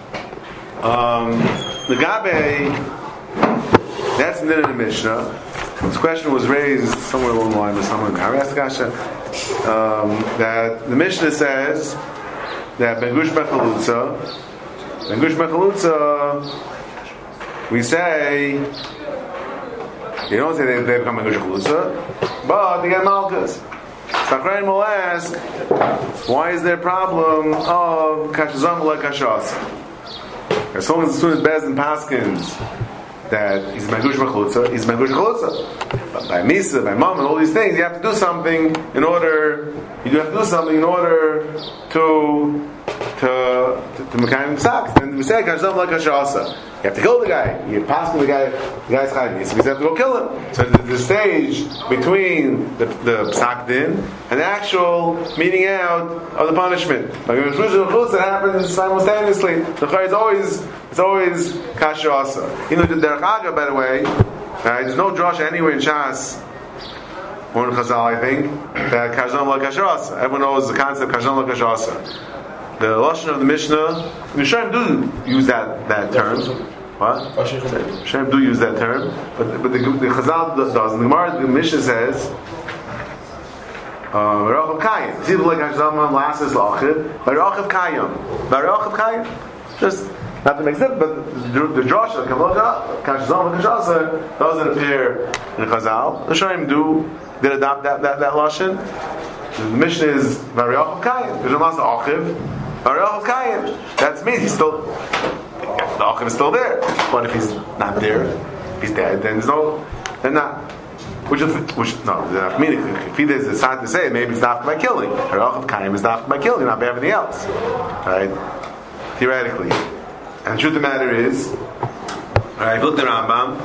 Um, the Gabe, that's in the Mishnah. This question was raised somewhere along the line with someone in Haraskasha, um, that the Mishnah says that Ben Gush Bechalutza, Ben Gush Bechalutza, we say, you don't say they, they become Ben Gush Bechalutza, but they get Malchus. Sacrain will ask, why is there a problem of Kashazam like Kashas? As long as, as soon as Bezdin Paskins that he's Megush Mechutza, he's Megush Mechutza. But by Misa, by Mom, and all these things, you have to do something in order. You do have to do something in order to to to, to Mekayim Psak. And we say Kashzam like Kashasa. You have to kill the guy. You pass the guy. The guy's Chayim. So we have to go kill him. So the, the stage between the the Psak Din and the actual meeting out of the punishment. Like in the happens simultaneously. The Chayim is always it's always Kashasa. You know the Derech Aga, by the way. Right, there's no drush anywhere in Shas or in Chazal, I think, that Kashzam like Kashasa. Everyone knows the concept of Kashzam like Kashasa. The Lashon of the Mishnah, Mishnah do use that, that term. What? Mishnah do use that term, but but the, the Chazal doesn't. The Gemara, the Mishnah says, "V'rochav Kayim." It's either like Hashzam last is Lachid, V'rochav Kayim, V'rochav Kayim. Just not to make sense, but the, the Josh, the Kashzam, the Kashasa doesn't appear in Chazal. The Shorim do did adopt that that that Lashon. The Mishnah is V'rochav Kayim. There's a last Achiv. That means he's still the Achiv is still there. But if he's not there, if he's dead, then there's no, then not. Which is which no, I mean, if he is decided to say maybe it's not by killing. Achiv Kaim is not by killing, not by everything else, right? Theoretically, and the truth of the matter is, right? Look at the Rambam.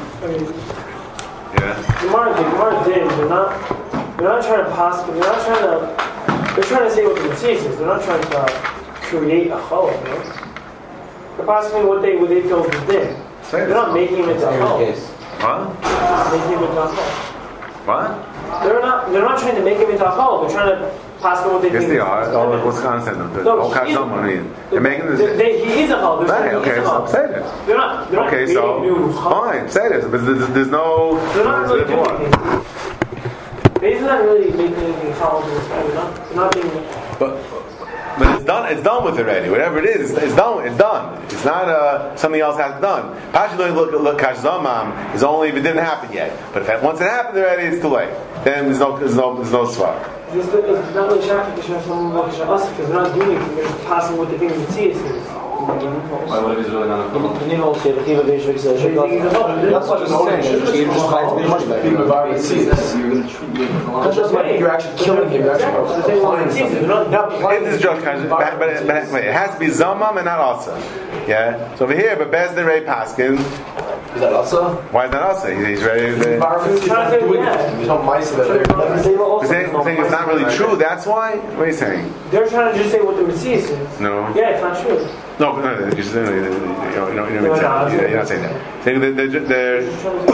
Yeah. Gemara, the Gemara did. They're not. They're not trying to possibly. They're not trying to. They're trying to say what the Mitzvah is. They're not trying to create a challah, you know? They're possibly what they what they feel is the thing. They're not making it into a challah. What? Making it into a challah. What? They're not. They're not trying to make him into a chol. They're trying to pass on what they Yes, think. they are. Oh, what's the concept of the No, whole he is- Kasham? I mean, they're making this. They, they, he is a chol. They're Right, saying he okay, is a so chol. say this. They're not. They're not Okay, creating so a new chol. fine, say this, but there's, there's no. They're not really there's doing anything. They're not really making anything chol. They're not. They're not being. But but it's done. It's done with already. Whatever it is, it's, it's done. It's done. It's not uh, something else has done. Pashi look look Kashzamam is only if it didn't happen yet. But if it, once it happened already, it's too late. Then there's no there's no there's no swap. It's it's not really shocking to show someone what Kasha us because they're not doing anything. They're just passing what they think the Tzias is. Why would it be really not a problem? The Nino said that he would be sure he says, that's what I'm saying. He just hides the money back. People have already seen this. You're going to treat me That's just like you're actually killing him. You're actually applying something. It is just kind of, but, but, but wait, it has to be Zamam and not Asa. Yeah. So over here, but Bez the Ray Paskin. Is that also? Why is that Asa? He's, he's ready. To, Environment is not doing it. There's no mice that they're You're saying, you're saying it's not really true. That's why. What are you saying? They're trying to just say what the Messias is. No. Yeah, it's not true. No, no, no, you're, saying, you know, you know, you know, you're not saying that. Saying that they're, they're,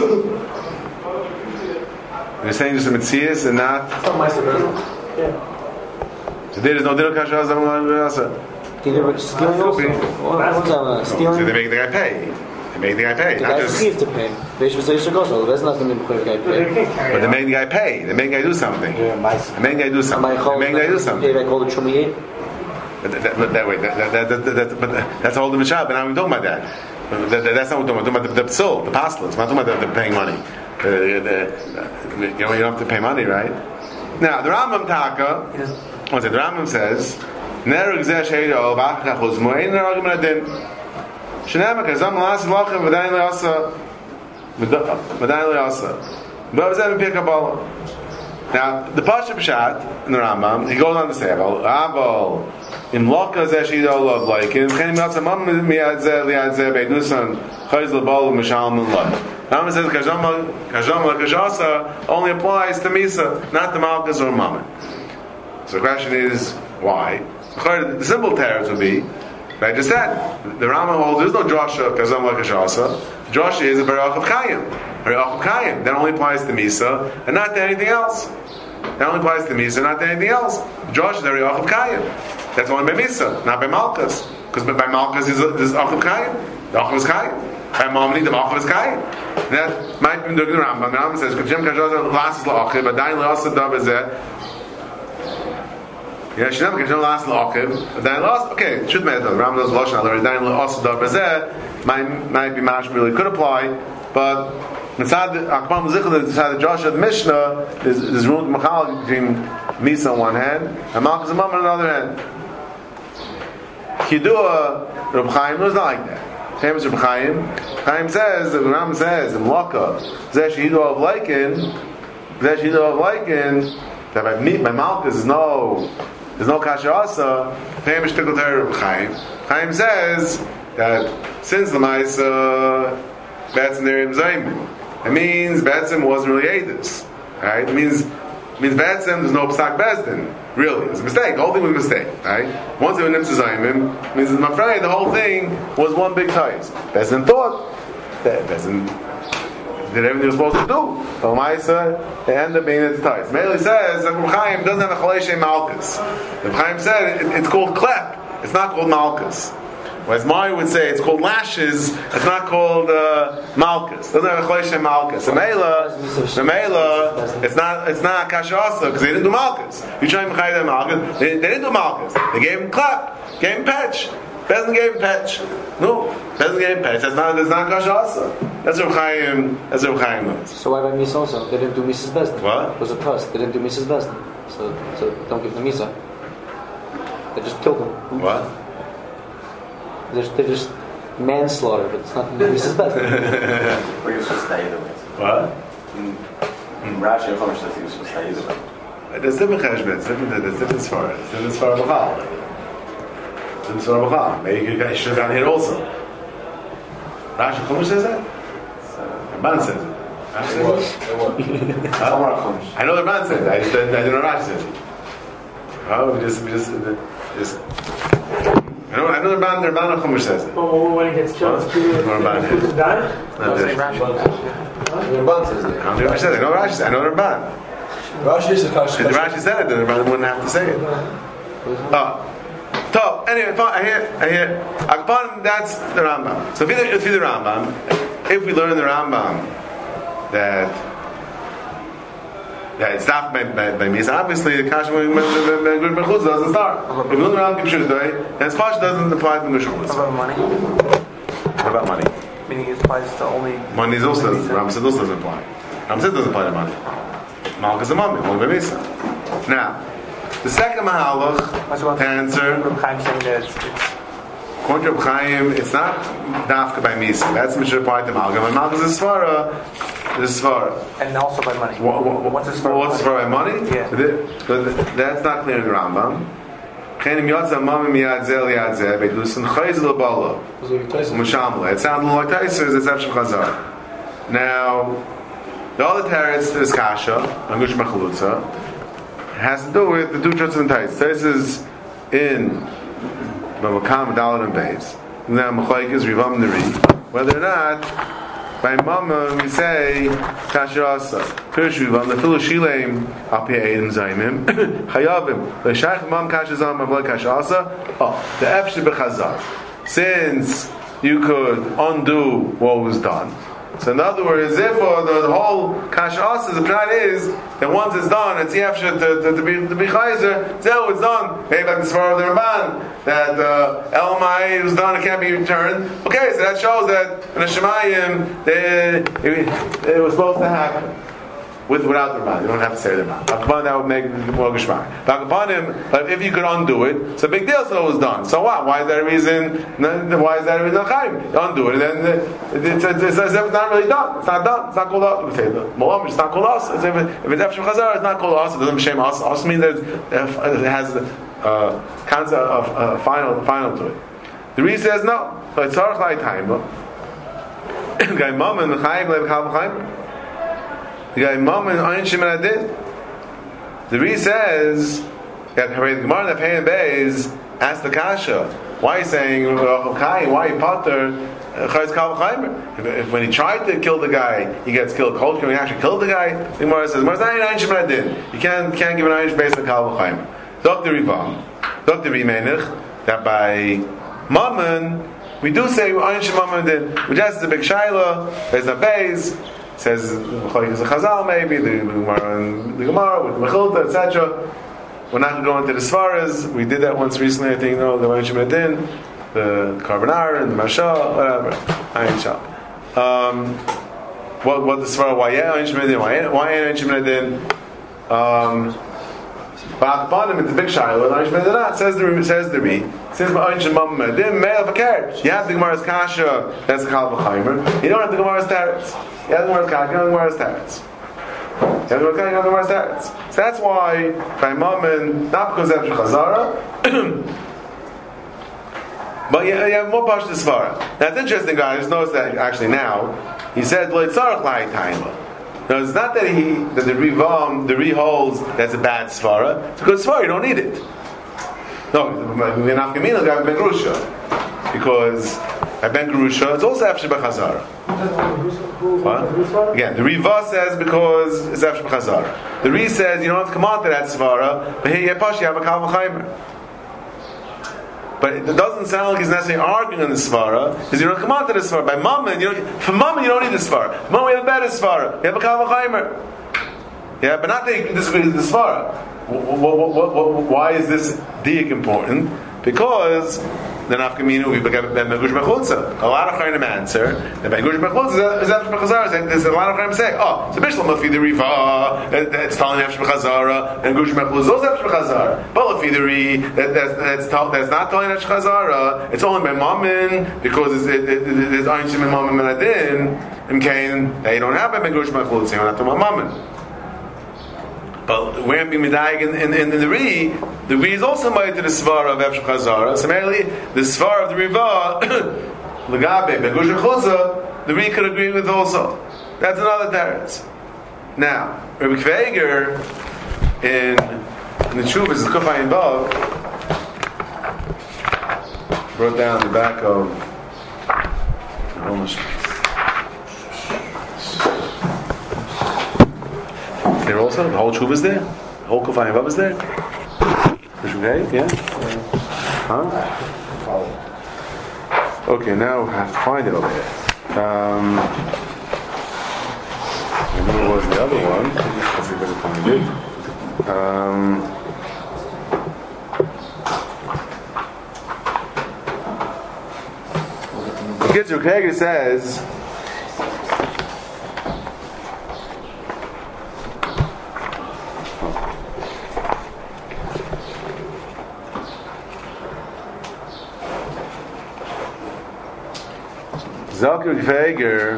you're saying just a Metzias and not. It's not mice that are. Yeah. So there is no Dino Kasha Asa. Stealing also. What's that? So Stealing. they make the guy pay. They make the guy pay. The Not guy just. received to pay. They should say Shagosha. That's not the name of the guy pay. But they make the guy pay. They make the guy do something. They make the guy do something. They make the guy do something. They call it Shumiyeh. But that, that, that way, that, that, that, that, that, but that's a whole different shot. But now we're talking about that. But that, that that's not what we're talking about. We're talking about the psul, the pastlas. We're not talking about the, the paying money. The, the, the, you know, you don't have to pay money, right? Now the Rambam Taka, what's it? The Rambam says, "Neru gzeh sheiro v'achach chuzmu ein neragim adin." Shenema kazam las lachem v'dayin le'asa v'dayin le'asa. B'avzeh v'pir kabbalah. Now the Pasha Pshat in the Rambam, he goes on to say, "Aval in Loka zeshido of like in Chenim Yatzamam miyad zeh liad zeh beidnusan chayz lebal mishalm and love." Rambam says kajama kajama kajasa only applies to Misa, not to Malchus or Mammon. So the question is why? The simple teretz would be, I just said, the Rambam holds there's no drasha kajama kajasa. Drasha is a berach of Chayim. Berach of Chayim that only applies to Misa and not to anything else. That only applies to Misa, not to anything else. Josh is the Riach of Kayim. That's only by Misa, not by Malchus. Because by Malchus is is Ach of Kayim. The Ach is Kayim. By Mamni, the Ach is Kayim. That might be doing the Rambam. The Rambam says, "Kachem Kajaz Las La'achim, but Dain La'asa Dav is that." Yeah, Shinam Kachem Las La'achim, but Dain La'asa. Okay, should matter. The Rambam knows Lashon. The Dain La'asa Dav is that might might be mashma really could apply, but. Inside the Akbar Muzikha, inside the Joshua the Mishnah, there's, there's room to machal between Misa on one hand and Malchus and Mammon on the other hand. Chidua, Reb Chaim was not like that. Same as Reb Chaim. Chaim says, the Ram says, in Laka, Zesh Hidu of Laikin, Zesh Hidu of Laikin, that by, by Malchus is no, there's no Kasha Asa, Chaim is Shtikot Reb Chaim. Chaim says that since the Maisa, Betzim Nerim Zaymin. It means Betzim wasn't really Edis. Right? It means it means Betzim there's no Psak Bezdin. Really. It's a mistake. The whole thing was a mistake. Right? Once they were Nimtz Zaymin, means I'm afraid the whole thing was one big ties. Bezdin thought that Bezdin did everything he was supposed to do. So Maisa, it ended up being its ties. Meili says that Reb Chaim doesn't have a Chalei Malchus. Reb Chaim said it, it's called Klep. It's not called Malchus. Whereas Mari would say it's called lashes, it's not called uh, Malchus. It doesn't have a Chalei Malchus. The Mela, the Mela, it's not it's not Kashasa because they didn't do Malchus. You try to Mechayim Malchus, they, they didn't do Malchus. They gave him clap, gave him patch. Bezin gave him patch. No, Bezin gave him patch. That's not that's not Kashasa. That's Reb Chaim. That's Reb Chaim knows. So why by Misa also? They didn't do Misas Bezdin. What? It was a trust. They didn't do Misas Bezdin. So so don't give them Misa. They just killed them. What? They're just, they're just manslaughter, but it's not Misas Bezdin. Or you're supposed to die either way. What? In Rashi and Chumash says he was supposed to die either way. There's different cheshbon. It's different. There's different sfar. It's different sfar b'chal. It's different sfar b'chal. Maybe you guys should have gone here also. Rashi Chumash says that. Ramban says it. Rashi says it. Huh? I know the Ramban says it. I just I didn't know Rashi says it. Oh, we just we just just. I know, I know the Ramban, the Ramban Chumash says it. Well, when he gets killed, it's Huh? Ramban supposed to die? Not this. Ramban says it. I know Rashi says it. I know Rashi says it. I know the Ramban. Rashi is a kasha. If the Rashi said it, then the Rambam wouldn't have to say it. Oh. So, anyway, fine, I hear, I hear. Akban, that's the Rambam. So if you if the Rambam, if we learn the Rambam that that it's not by, by, by me, so obviously the Kasha doesn't start. If we learn the Rambam Kipshur today, then Spash doesn't apply to the Gush. What about money? What about money? Meaning it applies to only... Money is also doesn't, Rambam said also doesn't apply. Rambam said doesn't apply to money. Malk is a mummy, only by Mesa. Now, the second Mahalach, to answer, Reb Chaim saying that it's, it's according to Reb Chaim, it's not dafka by Misa. That's Mishra Pai to Malka. When Malka is a Svara, it's a Svara. and also by money. What, what, What's this for? well, what's a Svara by money? Yeah. But that's not clear in the Rambam. Chenim yotza mami miyad zel yad zeh, beit lusen chayz l'bala. Mushamla. It sounded like Taisers, it's Efshem Chazar. Now, the other teretz to this Kasha, Angush Mechalutza, has to do with the two chutzim and tais. Tais is in Bamakam, Dalit, and Beis. Now, Mechaik is Rivam Neri. Whether or not, by Mama, we say, Kasher Asa. First Rivam, the Filu Shileim, Api Eidim Zaymim, Chayavim, the Shaykh Mam Kasher Zam, Avlai Kasher Asa. Oh, the Efshe Bechazar. Since you could undo what was done. So in other words, therefore, the, the whole kasha asa, the plan is that once it's done, it's yefsha to, to, to be to be chayzer. So it's done. Maybe like the Svar of the Ramban that uh, El Mai was done, it can't be returned. Okay, so that shows that in the Shemayim it, it, it was supposed to happen with without the Ramban. You don't have to say the Ramban. Akban, that would make more geshmak. But upon him, if you could undo it, it's a big deal. So it was done. So what? Why is that a reason? Why is that a reason? You undo it, and then it's, it's, it's as if it's not really done. It's not done. It's not called us. We say the Molam, it's not called us. If, it, if it's Efshem Chazar, it's not called us. It doesn't shame us. Us means that it has a uh, concept of uh, final, final to it. The Re says no. So it's Tzarech Lai Time. Guy Mom and Chaim Lev Chal Chaim. The guy Mom and Ayin Shimon Adin. The Re says that the Gemara that Pei and Beis asked the Kasha, why are you saying why are you Potter? If when he tried to kill the guy, he gets killed. Cold when he actually killed the guy, the Gemara says, you can't can't give an Ayin based on Kal V'Chaim. Doctor Rivam, Doctor Rimenich, that by Mammon we do say Ayin Shemam Adin, which has a big Shaila. There's a Beis. Says is a Chazal maybe the Gemara and the Gemara with Mechilta et cetera. We're not going to go into the Svaras. We did that once recently. I think you know the Ayin Shemam Adin, the Carbonara and the Mashal, whatever. Ayin Shal. Um, what what the Svara? Why yeah Ayin Shemam Adin? Why why Ayin Shemam Adin? Um, but upon him it's a big Shaila. Ayin Shemam Adin says the says the Re. Since Ayin Shemam Adin male of a carriage. You have the Gemara's Kasha. That's Kal V'Chaimer. You don't have the Gemara's Teretz. You have the Gemara's Kasha. You don't have the Gemara's Teretz. You have the Gemara's Teretz. So that's why by Mammon, not because that's Chazara, but you, you have more Pashta Svara. Now it's interesting, guys. I just noticed that actually now he said Lo Tzarech Lai Taima. Now it's not that he that the Rivam the Re holds that's a bad Svara. It's a good Svara. You don't need it. No, in Afkamina got Ben Grusha because at Ben Grusha it's also Efshe B'Chazara. What? Again, the Riva says because it's Efshe B'Chazara. The Re says you don't have to come on to that Svara, but here you have a Kal V'Chaimer. But it doesn't sound like he's necessarily arguing on the Svara, because you don't come on to the Svara. By Mammon, you don't, for Mammon you don't need the Svara. Mammon, we have a better Svara. You have a Kal V'Chaimer. Yeah, but not that you can disagree with the Svara. Why is this diak important? Because the nafkaminu we began ben megush bechutza. A lot of chayim answer that ben megush bechutza is after bechazara. There's a lot of chayim say, oh, it's a bishlam lafi the riva. It's telling after bechazara and gush bechutza is also after bechazara. But lafi the ri that that's that's, that's not telling after bechazara. It's only by mammon because it's it, it, it, there's ayin shim and mammon and adin and kain. They don't have ben megush bechutza. You don't have to mammon. But where being medayik in, in, in the Re, the Re is also made to the Svara of Efshe Chazara. Similarly, the Svara of the Riva, Lagabe, Begush Chutza, the Re could agree with also. That's another teretz. Now, Rabbi Kveger in, in the Chuvas, the Kufayin Bav, wrote down the back of the there also? The whole Chuv is there? The whole Kufay Vav is there? Okay, yeah? Huh? Okay, now I have to find it over here. Um, I knew it was the other one. Let's see if I can find it. Um, the Kitzur Kegel says, Zakir Gfeger,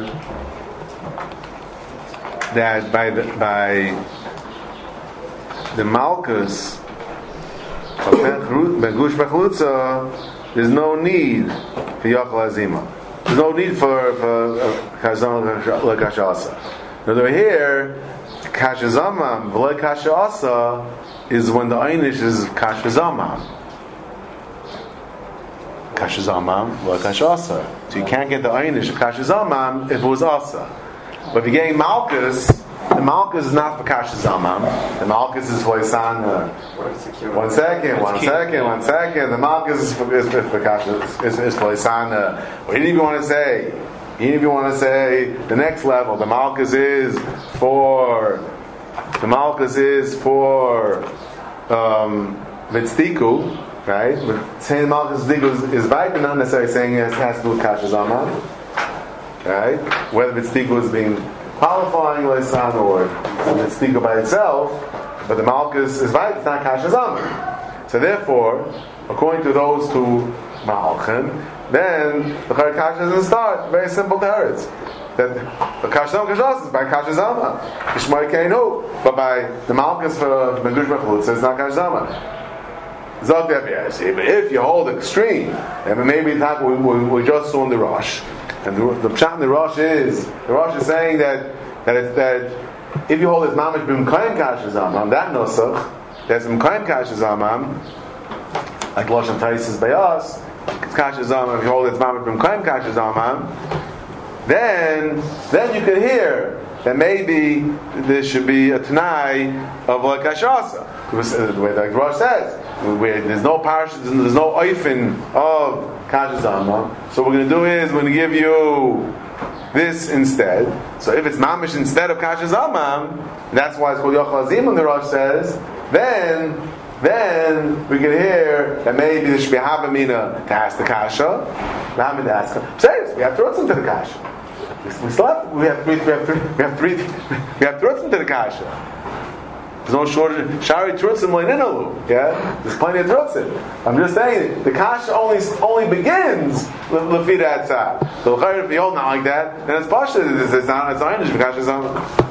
that by the by the Malkus of Ben Gush Bechlutza, there's no need for Yachal Azima. There's no need for for Kazam Lekashasa. Now over here, Kashazamam Lekashasa is when the Einish is Kashazamam. Kashazamam Lekashasa. So you can't get the Einish of Kashazamam if it was Asa. But if you're getting Malkus, the Malkus is not for Kashazamam. The Malkus is for Isan. One second, one second, one second. The Malkus is for, is, is for Kashaz, is, is for Isan. What do you even want to say? Even if you want to say the next level, the Malkus is for the Malkus is for um, Mitzdiku, right? But saying Malkus Mitzdiku is, is right, but not necessarily saying it has to do with Kashazamam. Right? Whether Mitzdiku is being qualifying Leisan or Mitzdiku by itself, but the Malkus is right, it's not Kashazamam. So therefore, according to those two Malchim, then the Chayr Kasha doesn't start. Very simple to her. That the Kashazam Kashas is by Kashazama. Ishmael Kainu, but by the Malkus for Mengush Bechlut says not Kashazama. If you hold extreme, and maybe that we, we, we just saw in the Rosh. And the, the pshat in the Rosh is the Rosh is saying that that it's, that if you hold this mamish b'mkayim kashazamam, that nosach, that's b'mkayim kashazamam, like Lashon Tais is by us, it's kashazamam. If you hold this mamish b'mkayim kashazamam, then then you can hear that maybe there should be a t'nai of like kashasa, the way the Rosh says, where there's no parish, there's no oifin of Kashazama. So what we're going to do is we're going to give you this instead. So if it's mamish instead of Kashazama, that's why it's called Yochel Azim when the Rosh says, then then we can hear that maybe there should be a Havamina to ask the Kasha, Lamed to ask him. Say, we have to listen to the Kasha. We still have, we have three, we have three, we have three, we have to listen to the Kasha. There's no shortage. Shari Trutzim Le'ninalu. Yeah? There's plenty of Trutzim. I'm just saying, the Kasha only only begins with Lefida Atzah. So if you hold not like that, then it's Pasha. It's not, it's not Einish for Kasha.